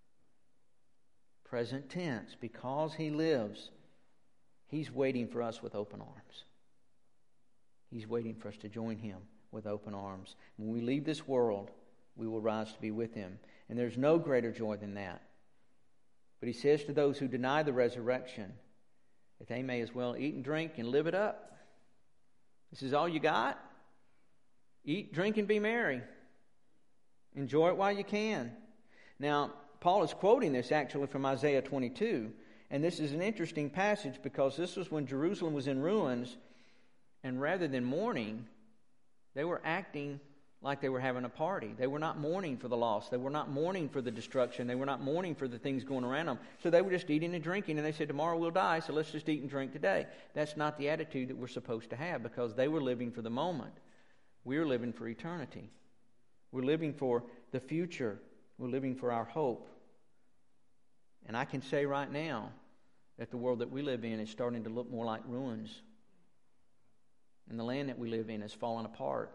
Speaker 1: present tense, because He lives, He's waiting for us with open arms. He's waiting for us to join Him with open arms. When we leave this world, we will rise to be with Him. And there's no greater joy than that. But He says to those who deny the resurrection that they may as well eat and drink and live it up. This is all you got? Eat, drink, and be merry. Enjoy it while you can. Now, Paul is quoting this actually from Isaiah twenty-two. And this is an interesting passage because this was when Jerusalem was in ruins. And rather than mourning, they were acting like they were having a party. They were not mourning for the loss. They were not mourning for the destruction. They were not mourning for the things going around them. So they were just eating and drinking. And they said, tomorrow we'll die, so let's just eat and drink today. That's not the attitude that we're supposed to have because they were living for the moment. We're living for eternity. We're living for the future. We're living for our hope. And I can say right now that the world that we live in is starting to look more like ruins. And the land that we live in has fallen apart.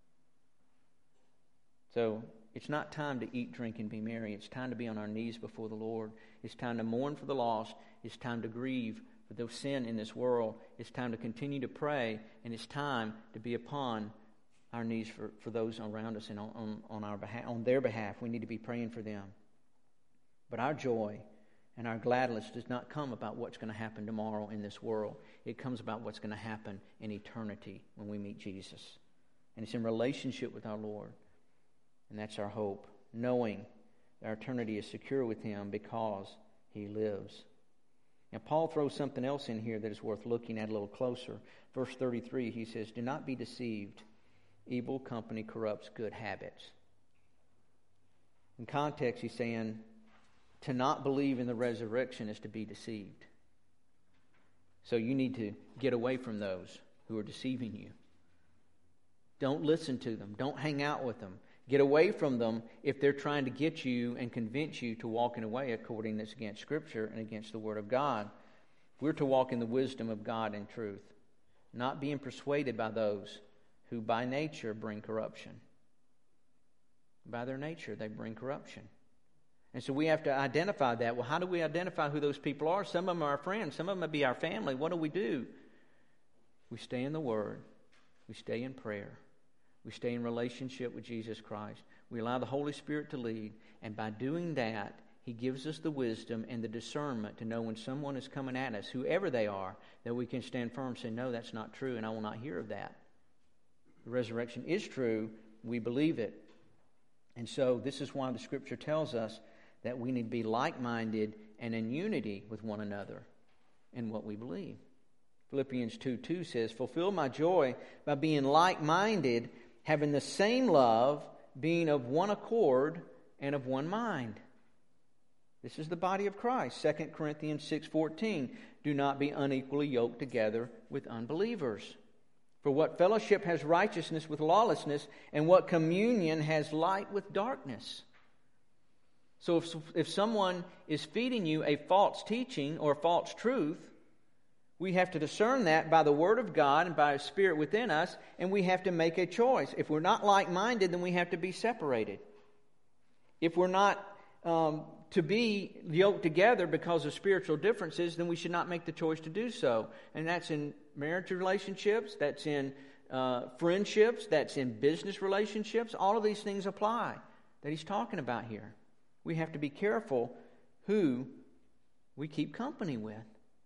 Speaker 1: So it's not time to eat, drink, and be merry. It's time to be on our knees before the Lord. It's time to mourn for the lost. It's time to grieve for the sin in this world. It's time to continue to pray. And it's time to be upon our knees for, for those around us and on, on, on our behalf, on their behalf. We need to be praying for them. But our joy And our gladness does not come about what's going to happen tomorrow in this world. It comes about what's going to happen in eternity when we meet Jesus. And it's in relationship with our Lord. And that's our hope, knowing that our eternity is secure with Him because He lives. Now, Paul throws something else in here that is worth looking at a little closer. Verse thirty-three, he says, "Do not be deceived. Evil company corrupts good habits." In context, he's saying, to not believe in the resurrection is to be deceived. So you need to get away from those who are deceiving you. Don't listen to them. Don't hang out with them. Get away from them if they're trying to get you and convince you to walk in a way according that's against Scripture and against the Word of God. We're to walk in the wisdom of God and truth, not being persuaded by those who by nature bring corruption. By their nature, they bring corruption. And so we have to identify that. Well, how do we identify who those people are? Some of them are our friends. Some of them may be our family. What do we do? We stay in the Word. We stay in prayer. We stay in relationship with Jesus Christ. We allow the Holy Spirit to lead. And by doing that, He gives us the wisdom and the discernment to know when someone is coming at us, whoever they are, that we can stand firm and say, no, that's not true, and I will not hear of that. The resurrection is true. We believe it. And so this is why the Scripture tells us that we need to be like-minded and in unity with one another in what we believe. Philippians two two says, "Fulfill my joy by being like-minded, having the same love, being of one accord and of one mind." This is the body of Christ. Second Corinthians six fourteen, "Do not be unequally yoked together with unbelievers. For what fellowship has righteousness with lawlessness, and what communion has light with darkness?" So if, if someone is feeding you a false teaching or false truth, we have to discern that by the Word of God and by His Spirit within us, and we have to make a choice. If we're not like-minded, then we have to be separated. If we're not um, to be yoked together because of spiritual differences, then we should not make the choice to do so. And that's in marriage relationships, that's in uh, friendships, that's in business relationships. All of these things apply that he's talking about here. We have to be careful who we keep company with.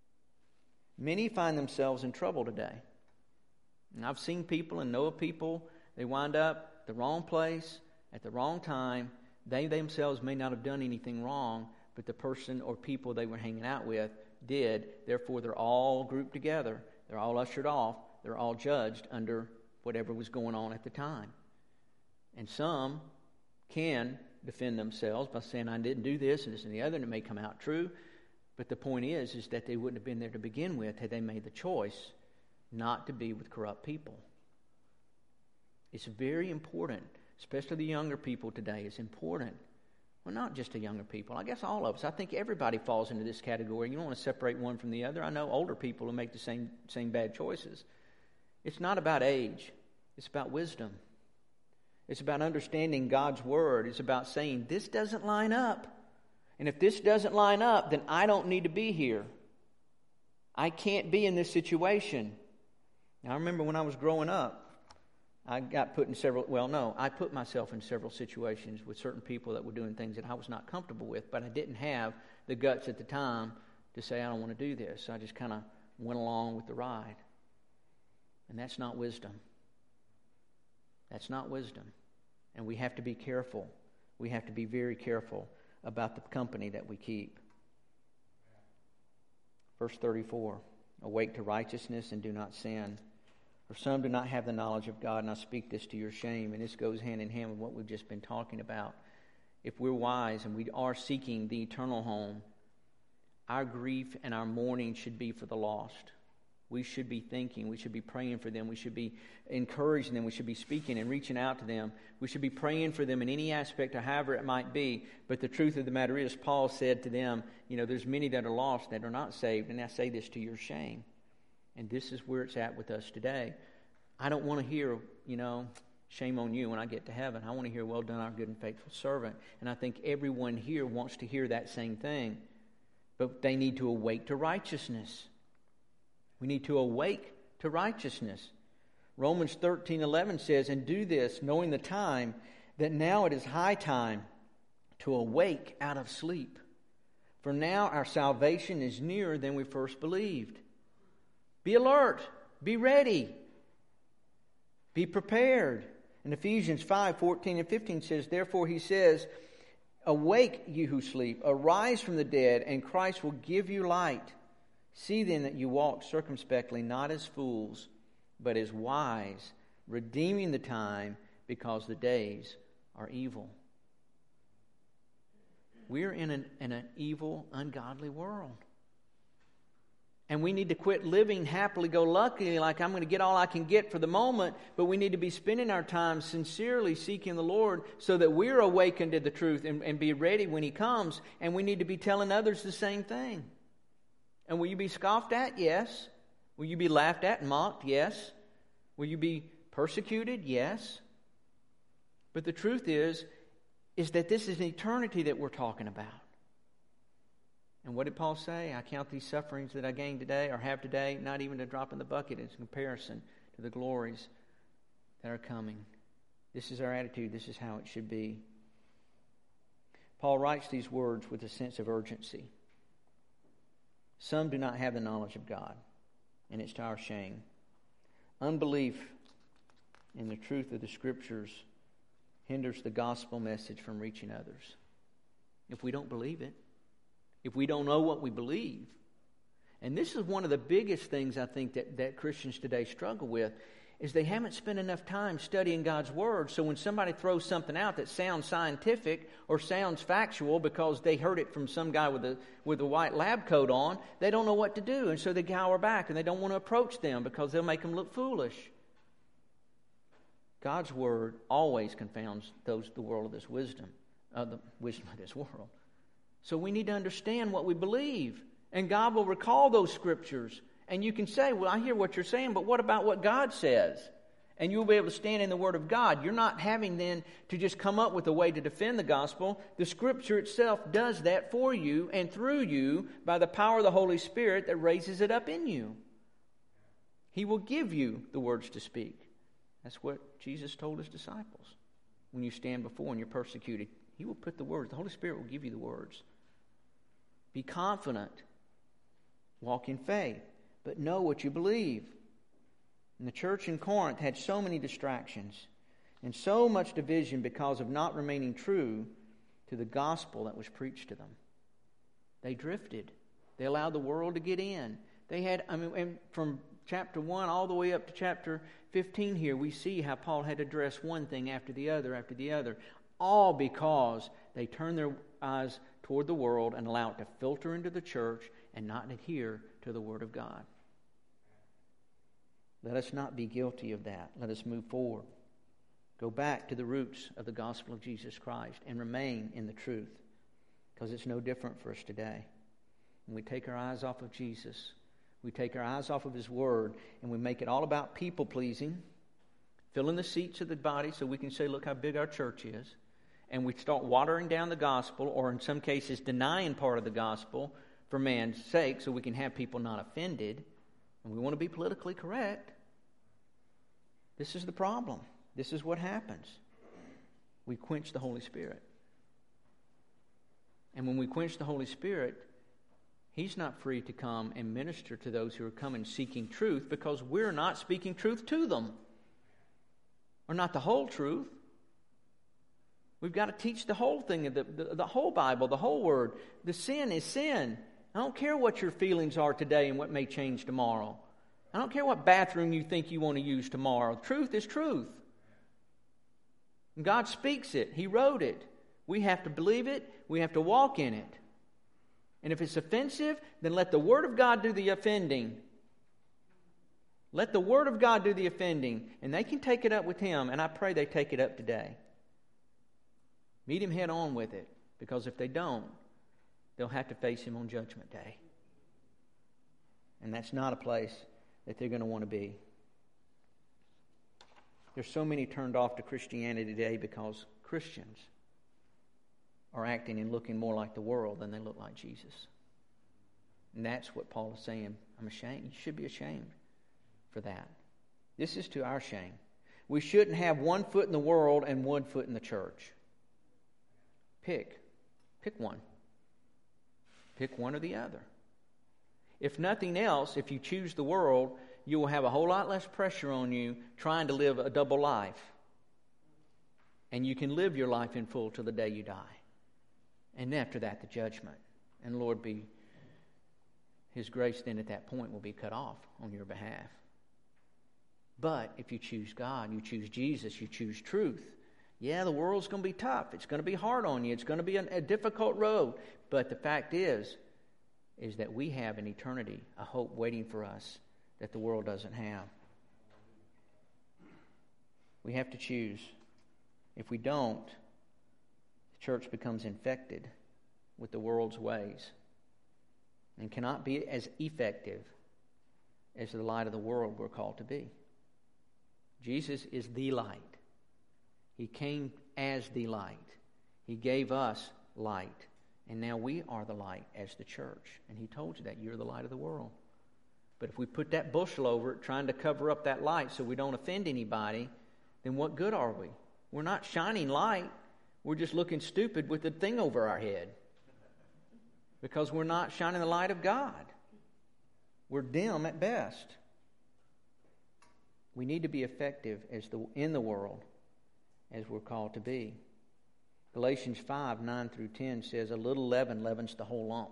Speaker 1: Many find themselves in trouble today. And I've seen people and know of people, they wind up at the wrong place at the wrong time. They themselves may not have done anything wrong, but the person or people they were hanging out with did. Therefore, they're all grouped together. They're all ushered off. They're all judged under whatever was going on at the time. And some can defend themselves by saying, I didn't do this and this and the other, and it may come out true. But the point is, is that they wouldn't have been there to begin with had they made the choice not to be with corrupt people. It's very important, especially the younger people today. It's important. Well, not just the younger people. I guess all of us. I think everybody falls into this category. You don't want to separate one from the other. I know older people who make the same same bad choices. It's not about age. It's about wisdom. It's about understanding God's Word. It's about saying, this doesn't line up. And if this doesn't line up, then I don't need to be here. I can't be in this situation. Now, I remember when I was growing up, I got put in several, well, no, I put myself in several situations with certain people that were doing things that I was not comfortable with, but I didn't have the guts at the time to say, I don't want to do this. So I just kind of went along with the ride. And that's not wisdom. That's not wisdom. And we have to be careful. We have to be very careful about the company that we keep. Verse thirty-four, awake to righteousness and do not sin. For some do not have the knowledge of God, and I speak this to your shame. And this goes hand in hand with what we've just been talking about. If we're wise and we are seeking the eternal home, our grief and our mourning should be for the lost. We should be thinking, we should be praying for them, we should be encouraging them, we should be speaking and reaching out to them. We should be praying for them in any aspect or however it might be. But the truth of the matter is, Paul said to them, you know, there's many that are lost that are not saved, and I say this to your shame. And this is where it's at with us today. I don't want to hear, you know, shame on you when I get to heaven. I want to hear, well done, our good and faithful servant. And I think everyone here wants to hear that same thing. But they need to awake to righteousness. We need to awake to righteousness. Romans thirteen eleven says, and do this, knowing the time, that now it is high time to awake out of sleep. For now our salvation is nearer than we first believed. Be alert. Be ready. Be prepared. In Ephesians five, fourteen and fifteen says, Therefore he says, Awake, you who sleep, arise from the dead, and Christ will give you light. See then that you walk circumspectly, not as fools, but as wise, redeeming the time, because the days are evil. We're in an, in an evil, ungodly world. And we need to quit living happily-go-lucky like I'm going to get all I can get for the moment, but we need to be spending our time sincerely seeking the Lord so that we're awakened to the truth and, and be ready when He comes. And we need to be telling others the same thing. And will you be scoffed at? Yes. Will you be laughed at and mocked? Yes. Will you be persecuted? Yes. But the truth is, is that this is an eternity that we're talking about. And what did Paul say? I count these sufferings that I gain today or have today, not even a drop in the bucket in comparison to the glories that are coming. This is our attitude. This is how it should be. Paul writes these words with a sense of urgency. Some do not have the knowledge of God, and it's to our shame. Unbelief in the truth of the Scriptures hinders the gospel message from reaching others. If we don't believe it, if we don't know what we believe. And this is one of the biggest things I think that, that Christians today struggle with, is they haven't spent enough time studying God's Word. So when somebody throws something out that sounds scientific or sounds factual because they heard it from some guy with a with a white lab coat on, they don't know what to do. And so they cower back and they don't want to approach them because they'll make them look foolish. God's Word always confounds those the world of this wisdom, uh, the wisdom of this world. So we need to understand what we believe. And God will recall those Scriptures. And you can say, well, I hear what you're saying, but what about what God says? And you'll be able to stand in the Word of God. You're not having then to just come up with a way to defend the gospel. The Scripture itself does that for you and through you by the power of the Holy Spirit that raises it up in you. He will give you the words to speak. That's what Jesus told His disciples. When you stand before and you're persecuted, He will put the words. The Holy Spirit will give you the words. Be confident. Walk in faith. But know what you believe. And the church in Corinth had so many distractions and so much division because of not remaining true to the gospel that was preached to them. They drifted. They allowed the world to get in. They had, I mean, and from chapter one all the way up to chapter fifteen here, we see how Paul had to address one thing after the other after the other. All because they turned their eyes toward the world and allowed it to filter into the church and not adhere to the Word of God. Let us not be guilty of that. Let us move forward. Go back to the roots of the gospel of Jesus Christ and remain in the truth, because it's no different for us today. When we take our eyes off of Jesus, we take our eyes off of His Word, and we make it all about people-pleasing, filling the seats of the body so we can say, look how big our church is, and we start watering down the gospel, or in some cases denying part of the gospel for man's sake so we can have people not offended, and we want to be politically correct. This is the problem. This is what happens. We quench the Holy Spirit. And when we quench the Holy Spirit, He's not free to come and minister to those who are coming seeking truth, because we're not speaking truth to them. Or not the whole truth. We've got to teach the whole thing, the, the, the whole Bible, the whole Word. The sin is sin. I don't care what your feelings are today and what may change tomorrow. I don't care what bathroom you think you want to use tomorrow. Truth is truth. And God speaks it. He wrote it. We have to believe it. We have to walk in it. And if it's offensive, then let the Word of God do the offending. Let the Word of God do the offending. And they can take it up with Him. And I pray they take it up today. Meet Him head on with it. Because if they don't, they'll have to face Him on Judgment Day. And that's not a place that they're going to want to be. There's so many turned off to Christianity today because Christians are acting and looking more like the world than they look like Jesus. And that's what Paul is saying. I'm ashamed. You should be ashamed for that. This is to our shame. We shouldn't have one foot in the world and one foot in the church. Pick. Pick one. Pick one or the other. If nothing else, if you choose the world, you will have a whole lot less pressure on you trying to live a double life. And you can live your life in full till the day you die. And after that, the judgment. And Lord, be His grace then at that point will be cut off on your behalf. But if you choose God, you choose Jesus, you choose truth, yeah, the world's going to be tough. It's going to be hard on you. It's going to be a, a difficult road. But the fact is, is that we have an eternity, a hope waiting for us that the world doesn't have. We have to choose. If we don't, the church becomes infected with the world's ways and cannot be as effective as the light of the world we're called to be. Jesus is the light. He came as the light. He gave us light. And now we are the light as the church. And He told you that you're the light of the world. But if we put that bushel over it, trying to cover up that light so we don't offend anybody, then what good are we? We're not shining light. We're just looking stupid with the thing over our head. Because we're not shining the light of God. We're dim at best. We need to be effective as the in the world as we're called to be. Galatians five, nine through ten says, a little leaven leavens the whole lump.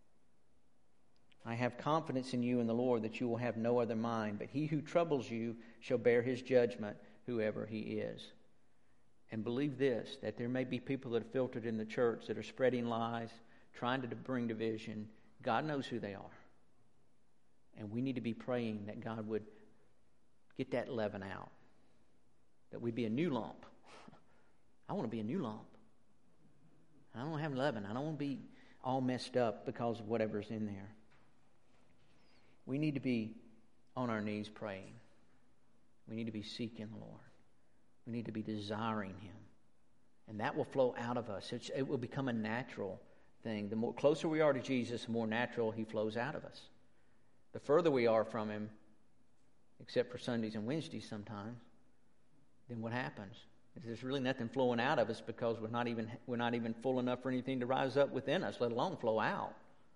Speaker 1: I have confidence in you in the Lord that you will have no other mind, but he who troubles you shall bear his judgment, whoever he is. And believe this, that there may be people that are filtered in the church that are spreading lies, trying to bring division. God knows who they are. And we need to be praying that God would get that leaven out. That we be a new lump. I want to be a new lump. I don't want to have leaven. I don't want to be all messed up because of whatever's in there. We need to be on our knees praying. We need to be seeking the Lord. We need to be desiring Him. And that will flow out of us. It's, it will become a natural thing. The more closer we are to Jesus, the more natural He flows out of us. The further we are from Him, except for Sundays and Wednesdays sometimes, then what happens? There's really nothing flowing out of us because we're not even we're not even full enough for anything to rise up within us, let alone flow out.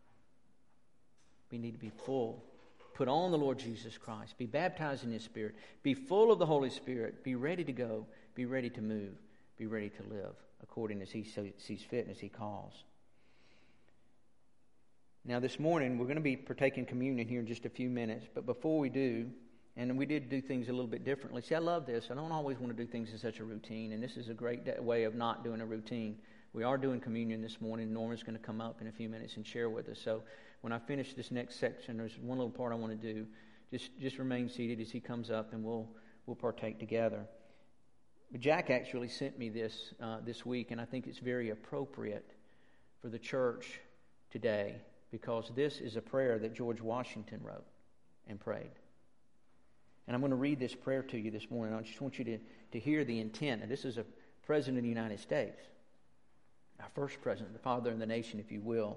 Speaker 1: We need to be full. Put on the Lord Jesus Christ. Be baptized in His Spirit. Be full of the Holy Spirit. Be ready to go. Be ready to move. Be ready to live according as He sees fit and as He calls. Now this morning we're going to be partaking communion here in just a few minutes. But before we do, and we did do things a little bit differently. See, I love this. I don't always want to do things in such a routine. And this is a great way of not doing a routine. We are doing communion this morning. Norman's going to come up in a few minutes and share with us. So when I finish this next section, there's one little part I want to do. Just just remain seated as he comes up, and we'll we'll partake together. But Jack actually sent me this uh, this week, and I think it's very appropriate for the church today because this is a prayer that George Washington wrote and prayed. And I'm going to read this prayer to you this morning. I just want you to, to hear the intent. And this is a president of the United States, our first president, the father of the nation, if you will.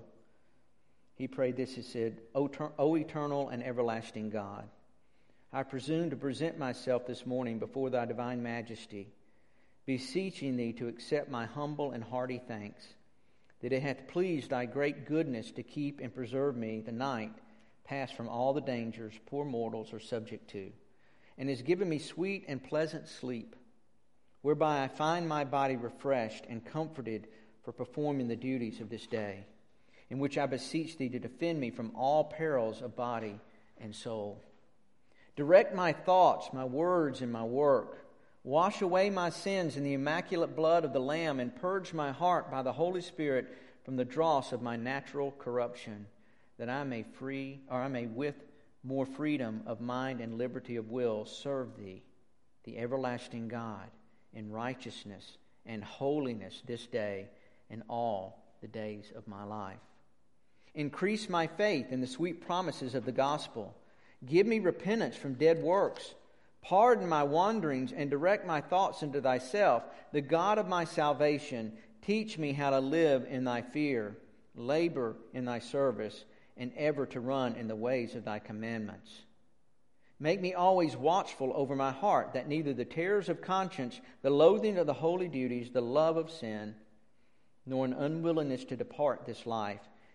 Speaker 1: He prayed this. He said, O, ter- o eternal and everlasting God, I presume to present myself this morning before thy divine majesty, beseeching thee to accept my humble and hearty thanks, that it hath pleased thy great goodness to keep and preserve me the night past from all the dangers poor mortals are subject to, and has given me sweet and pleasant sleep, whereby I find my body refreshed and comforted for performing the duties of this day, in which I beseech thee to defend me from all perils of body and soul. Direct my thoughts, my words, and my work. Wash away my sins in the immaculate blood of the Lamb, and purge my heart by the Holy Spirit from the dross of my natural corruption, that I may free, or I may with more freedom of mind and liberty of will serve thee, the everlasting God, in righteousness and holiness this day and all the days of my life. Increase my faith in the sweet promises of the gospel. Give me repentance from dead works. Pardon my wanderings and direct my thoughts into thyself, the God of my salvation. Teach me how to live in thy fear, labor in thy service, and ever to run in the ways of thy commandments. Make me always watchful over my heart, that neither the terrors of conscience, the loathing of the holy duties, the love of sin, nor an unwillingness to depart this life,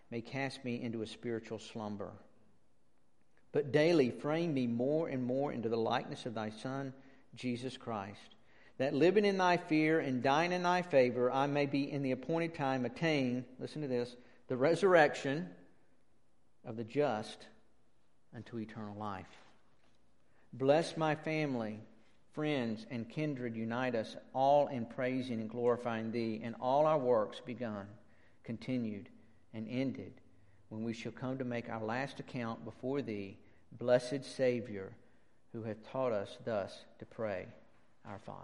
Speaker 1: may cast me into a spiritual slumber. But daily frame me more and more into the likeness of thy Son, Jesus Christ, that living in thy fear and dying in thy favor, I may be in the appointed time attain, listen to this, the resurrection of the just unto eternal life. Bless my family, friends, and kindred, unite us all in praising and glorifying thee, and all our works begun, continued, and ended, when we shall come to make our last account before thee, blessed Savior, who hath taught us thus to pray, our Father.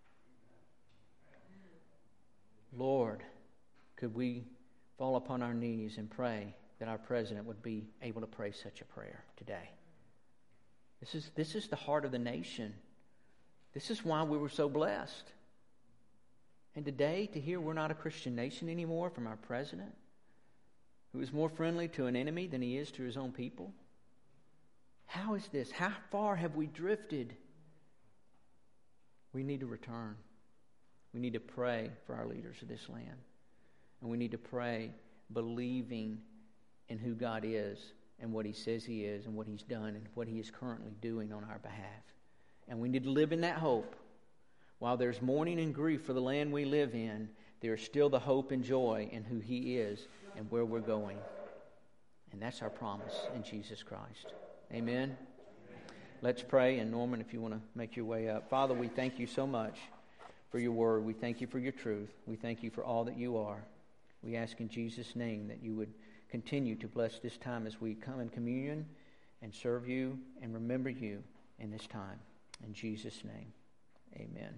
Speaker 1: Lord, could we fall upon our knees and pray that our president would be able to pray such a prayer today? This is, this is the heart of the nation. This is why we were so blessed. And today, to hear we're not a Christian nation anymore from our president, who is more friendly to an enemy than he is to his own people. How is this? How far have we drifted? We need to return. We need to pray for our leaders of this land. And we need to pray believing in who God is and what he says he is and what he's done and what he is currently doing on our behalf. And we need to live in that hope. While there's mourning and grief for the land we live in, there is still the hope and joy in who he is and where we're going. And that's our promise in Jesus Christ. Amen. Let's pray. And Norman, if you want to make your way up. Father, we thank you so much for your word. We thank you for your truth. We thank you for all that you are. We ask in Jesus' name that you would continue to bless this time as we come in communion and serve you and remember you in this time. In Jesus' name, amen.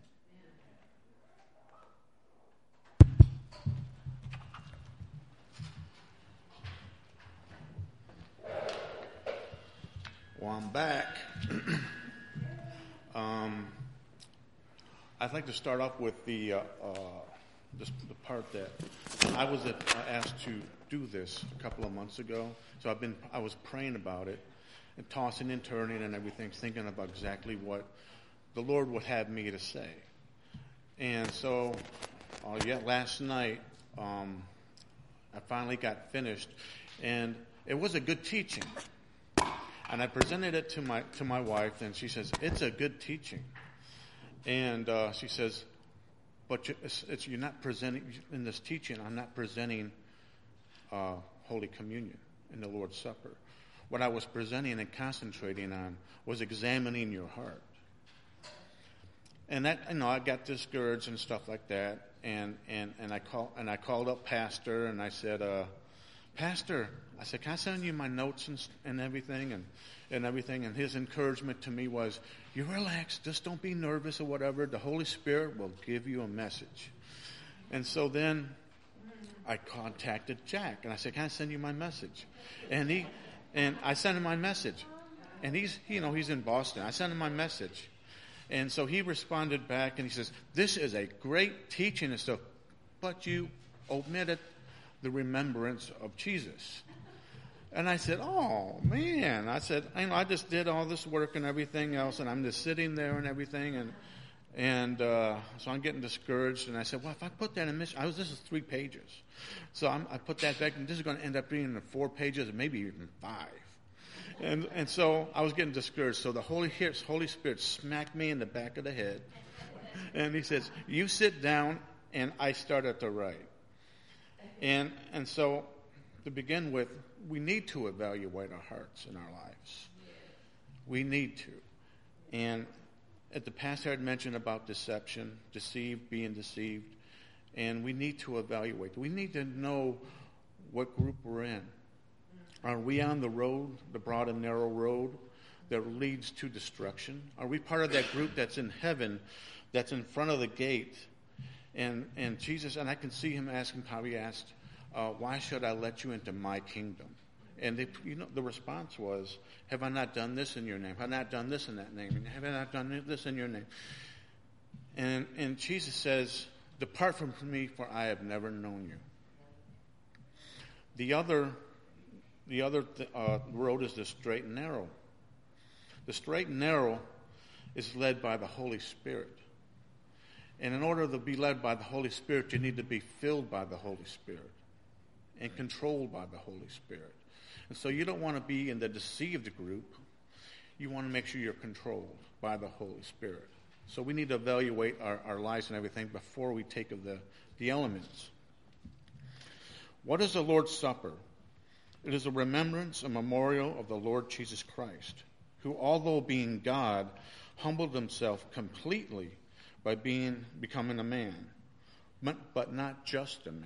Speaker 2: Well, I'm back. um, I'd like to start off with the uh, uh, this, the part that I was asked to do this a couple of months ago. So I've been I was praying about it and tossing and turning and everything, thinking about exactly what the Lord would have me to say. And so, uh, yeah, last night um, I finally got finished, and it was a good teaching. And I presented it to my to my wife, and she says, it's a good teaching. And uh, she says, but you, it's, it's, you're not presenting, in this teaching, I'm not presenting uh, Holy Communion in the Lord's Supper. What I was presenting and concentrating on was examining your heart. And that, you know, I got discouraged and stuff like that. And, and, and I call, and I called up Pastor, and I said, uh, Pastor, I said, can I send you my notes and, and everything and, and everything? And his encouragement to me was, you relax, just don't be nervous or whatever. The Holy Spirit will give you a message. And so then I contacted Jack, and I said, can I send you my message? And he, and I sent him my message. And he's, you know, he's in Boston. I sent him my message. And so he responded back, and he says, this is a great teaching and stuff, but you omitted the remembrance of Jesus. And I said, oh, man. I said, you know, I just did all this work and everything else, and I'm just sitting there and everything, and and uh, so I'm getting discouraged. And I said, well, if I put that in mission, I was, this is three pages. So I'm, I put that back, and this is going to end up being four pages, and maybe even five. And and so I was getting discouraged. So the Holy, Holy Spirit smacked me in the back of the head, and he says, you sit down, and I started to write. And and so to begin with, we need to evaluate our hearts and our lives. We need to. And at the pastor had mentioned about deception, deceived, being deceived, and we need to evaluate. We need to know what group we're in. Are we on the road, the broad and narrow road that leads to destruction? Are we part of that group that's in heaven, that's in front of the gate? And and Jesus, and I can see him asking, probably asked, uh, why should I let you into my kingdom? And they, you know, the response was, have I not done this in your name? Have I not done this in that name? Have I not done this in your name? And and Jesus says, depart from me, for I have never known you. The other, the other uh, road is the straight and narrow. The straight and narrow is led by the Holy Spirit. And in order to be led by the Holy Spirit, you need to be filled by the Holy Spirit. and controlled by the Holy Spirit. And so you don't want to be in the deceived group. You want to make sure you're controlled by the Holy Spirit. So we need to evaluate our, our lives and everything before we take of the, the elements. What is the Lord's Supper? It is a remembrance, a memorial of the Lord Jesus Christ, who, although being God, humbled himself completely by being becoming a man, but, but not just a man.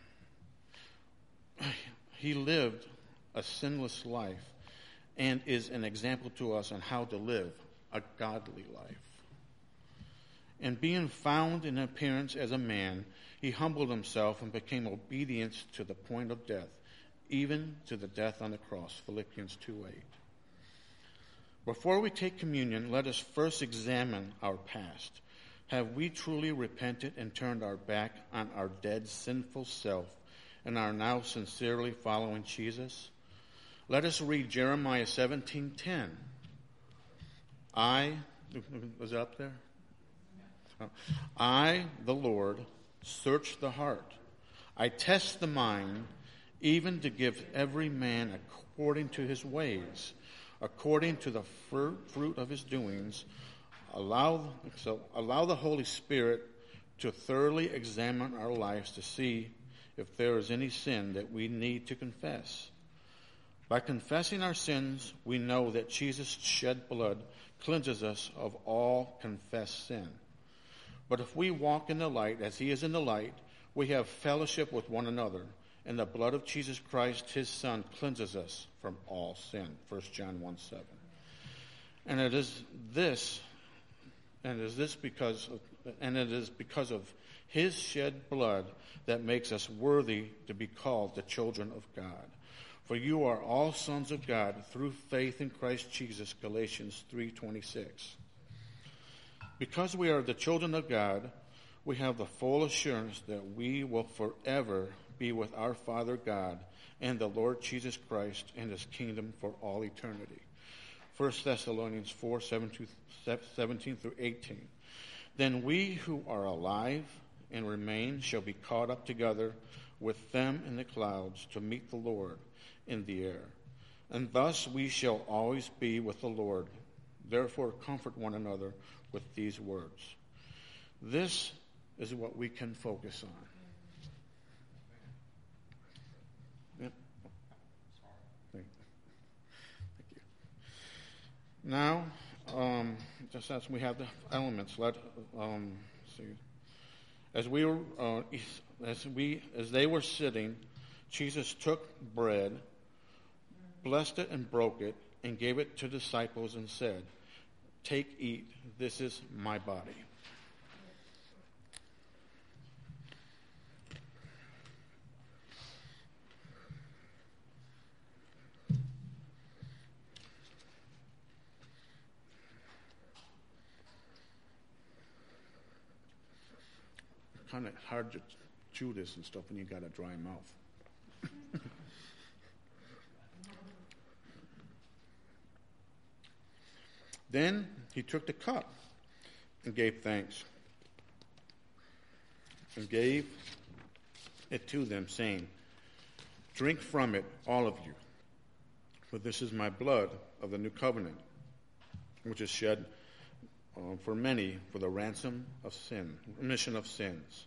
Speaker 2: He lived a sinless life and is an example to us on how to live a godly life. And being found in appearance as a man, he humbled himself and became obedient to the point of death, even to the death on the cross. Philippians two eight. Before we take communion, let us first examine our past. Have we truly repented and turned our back on our dead sinful self and are now sincerely following Jesus? Let us read Jeremiah seventeen ten. I, was it up there? I, the Lord, search the heart. I test the mind, even to give every man according to his ways, according to the fruit, fruit of his doings. Allow, so allow the Holy Spirit to thoroughly examine our lives to see if there is any sin that we need to confess. By confessing our sins, we know that Jesus' shed blood cleanses us of all confessed sin. But if we walk in the light as he is in the light, we have fellowship with one another, and the blood of Jesus Christ, his Son, cleanses us from all sin. First John one seven. And it is this, and it is this because, of, and it is because of his shed blood that makes us worthy to be called the children of God. For you are all sons of God through faith in Christ Jesus, Galatians three twenty-six. Because we are the children of God, we have the full assurance that we will forever be with our Father God and the Lord Jesus Christ in his kingdom for all eternity. First Thessalonians four seventeen through eighteen. Then we who are alive and remain shall be caught up together with them in the clouds to meet the Lord in the air. And thus we shall always be with the Lord. Therefore comfort one another with these words. This is what we can focus on. Yep. Thank you. Now, um, just as we have the elements, let um, see. As we were, uh, as we, as they were sitting, Jesus took bread, blessed it, and broke it, and gave it to disciples, and said, "Take, eat. This is my body." Kind of hard to chew this and stuff when you got a dry mouth. Then he took the cup and gave thanks and gave it to them, saying, "Drink from it, all of you, for this is my blood of the new covenant, which is shed uh, for many for the ransom of sin, remission of sins."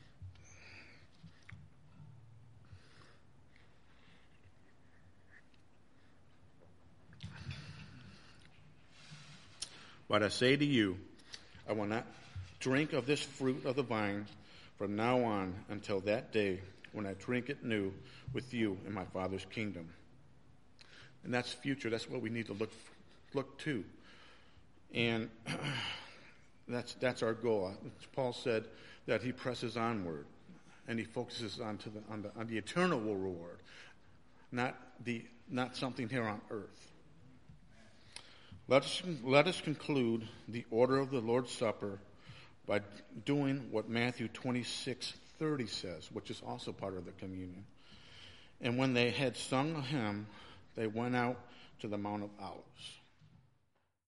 Speaker 2: But I say to you, I will not drink of this fruit of the vine from now on until that day when I drink it new with you in my Father's kingdom. And that's future. That's what we need to look look to. And that's that's our goal. Paul said that he presses onward and he focuses on to the on the on the eternal reward, not the not something here on earth. Let us, let us conclude the order of the Lord's Supper by doing what Matthew twenty-six thirty says, which is also part of the communion. And when they had sung a hymn, they went out to the Mount of Olives.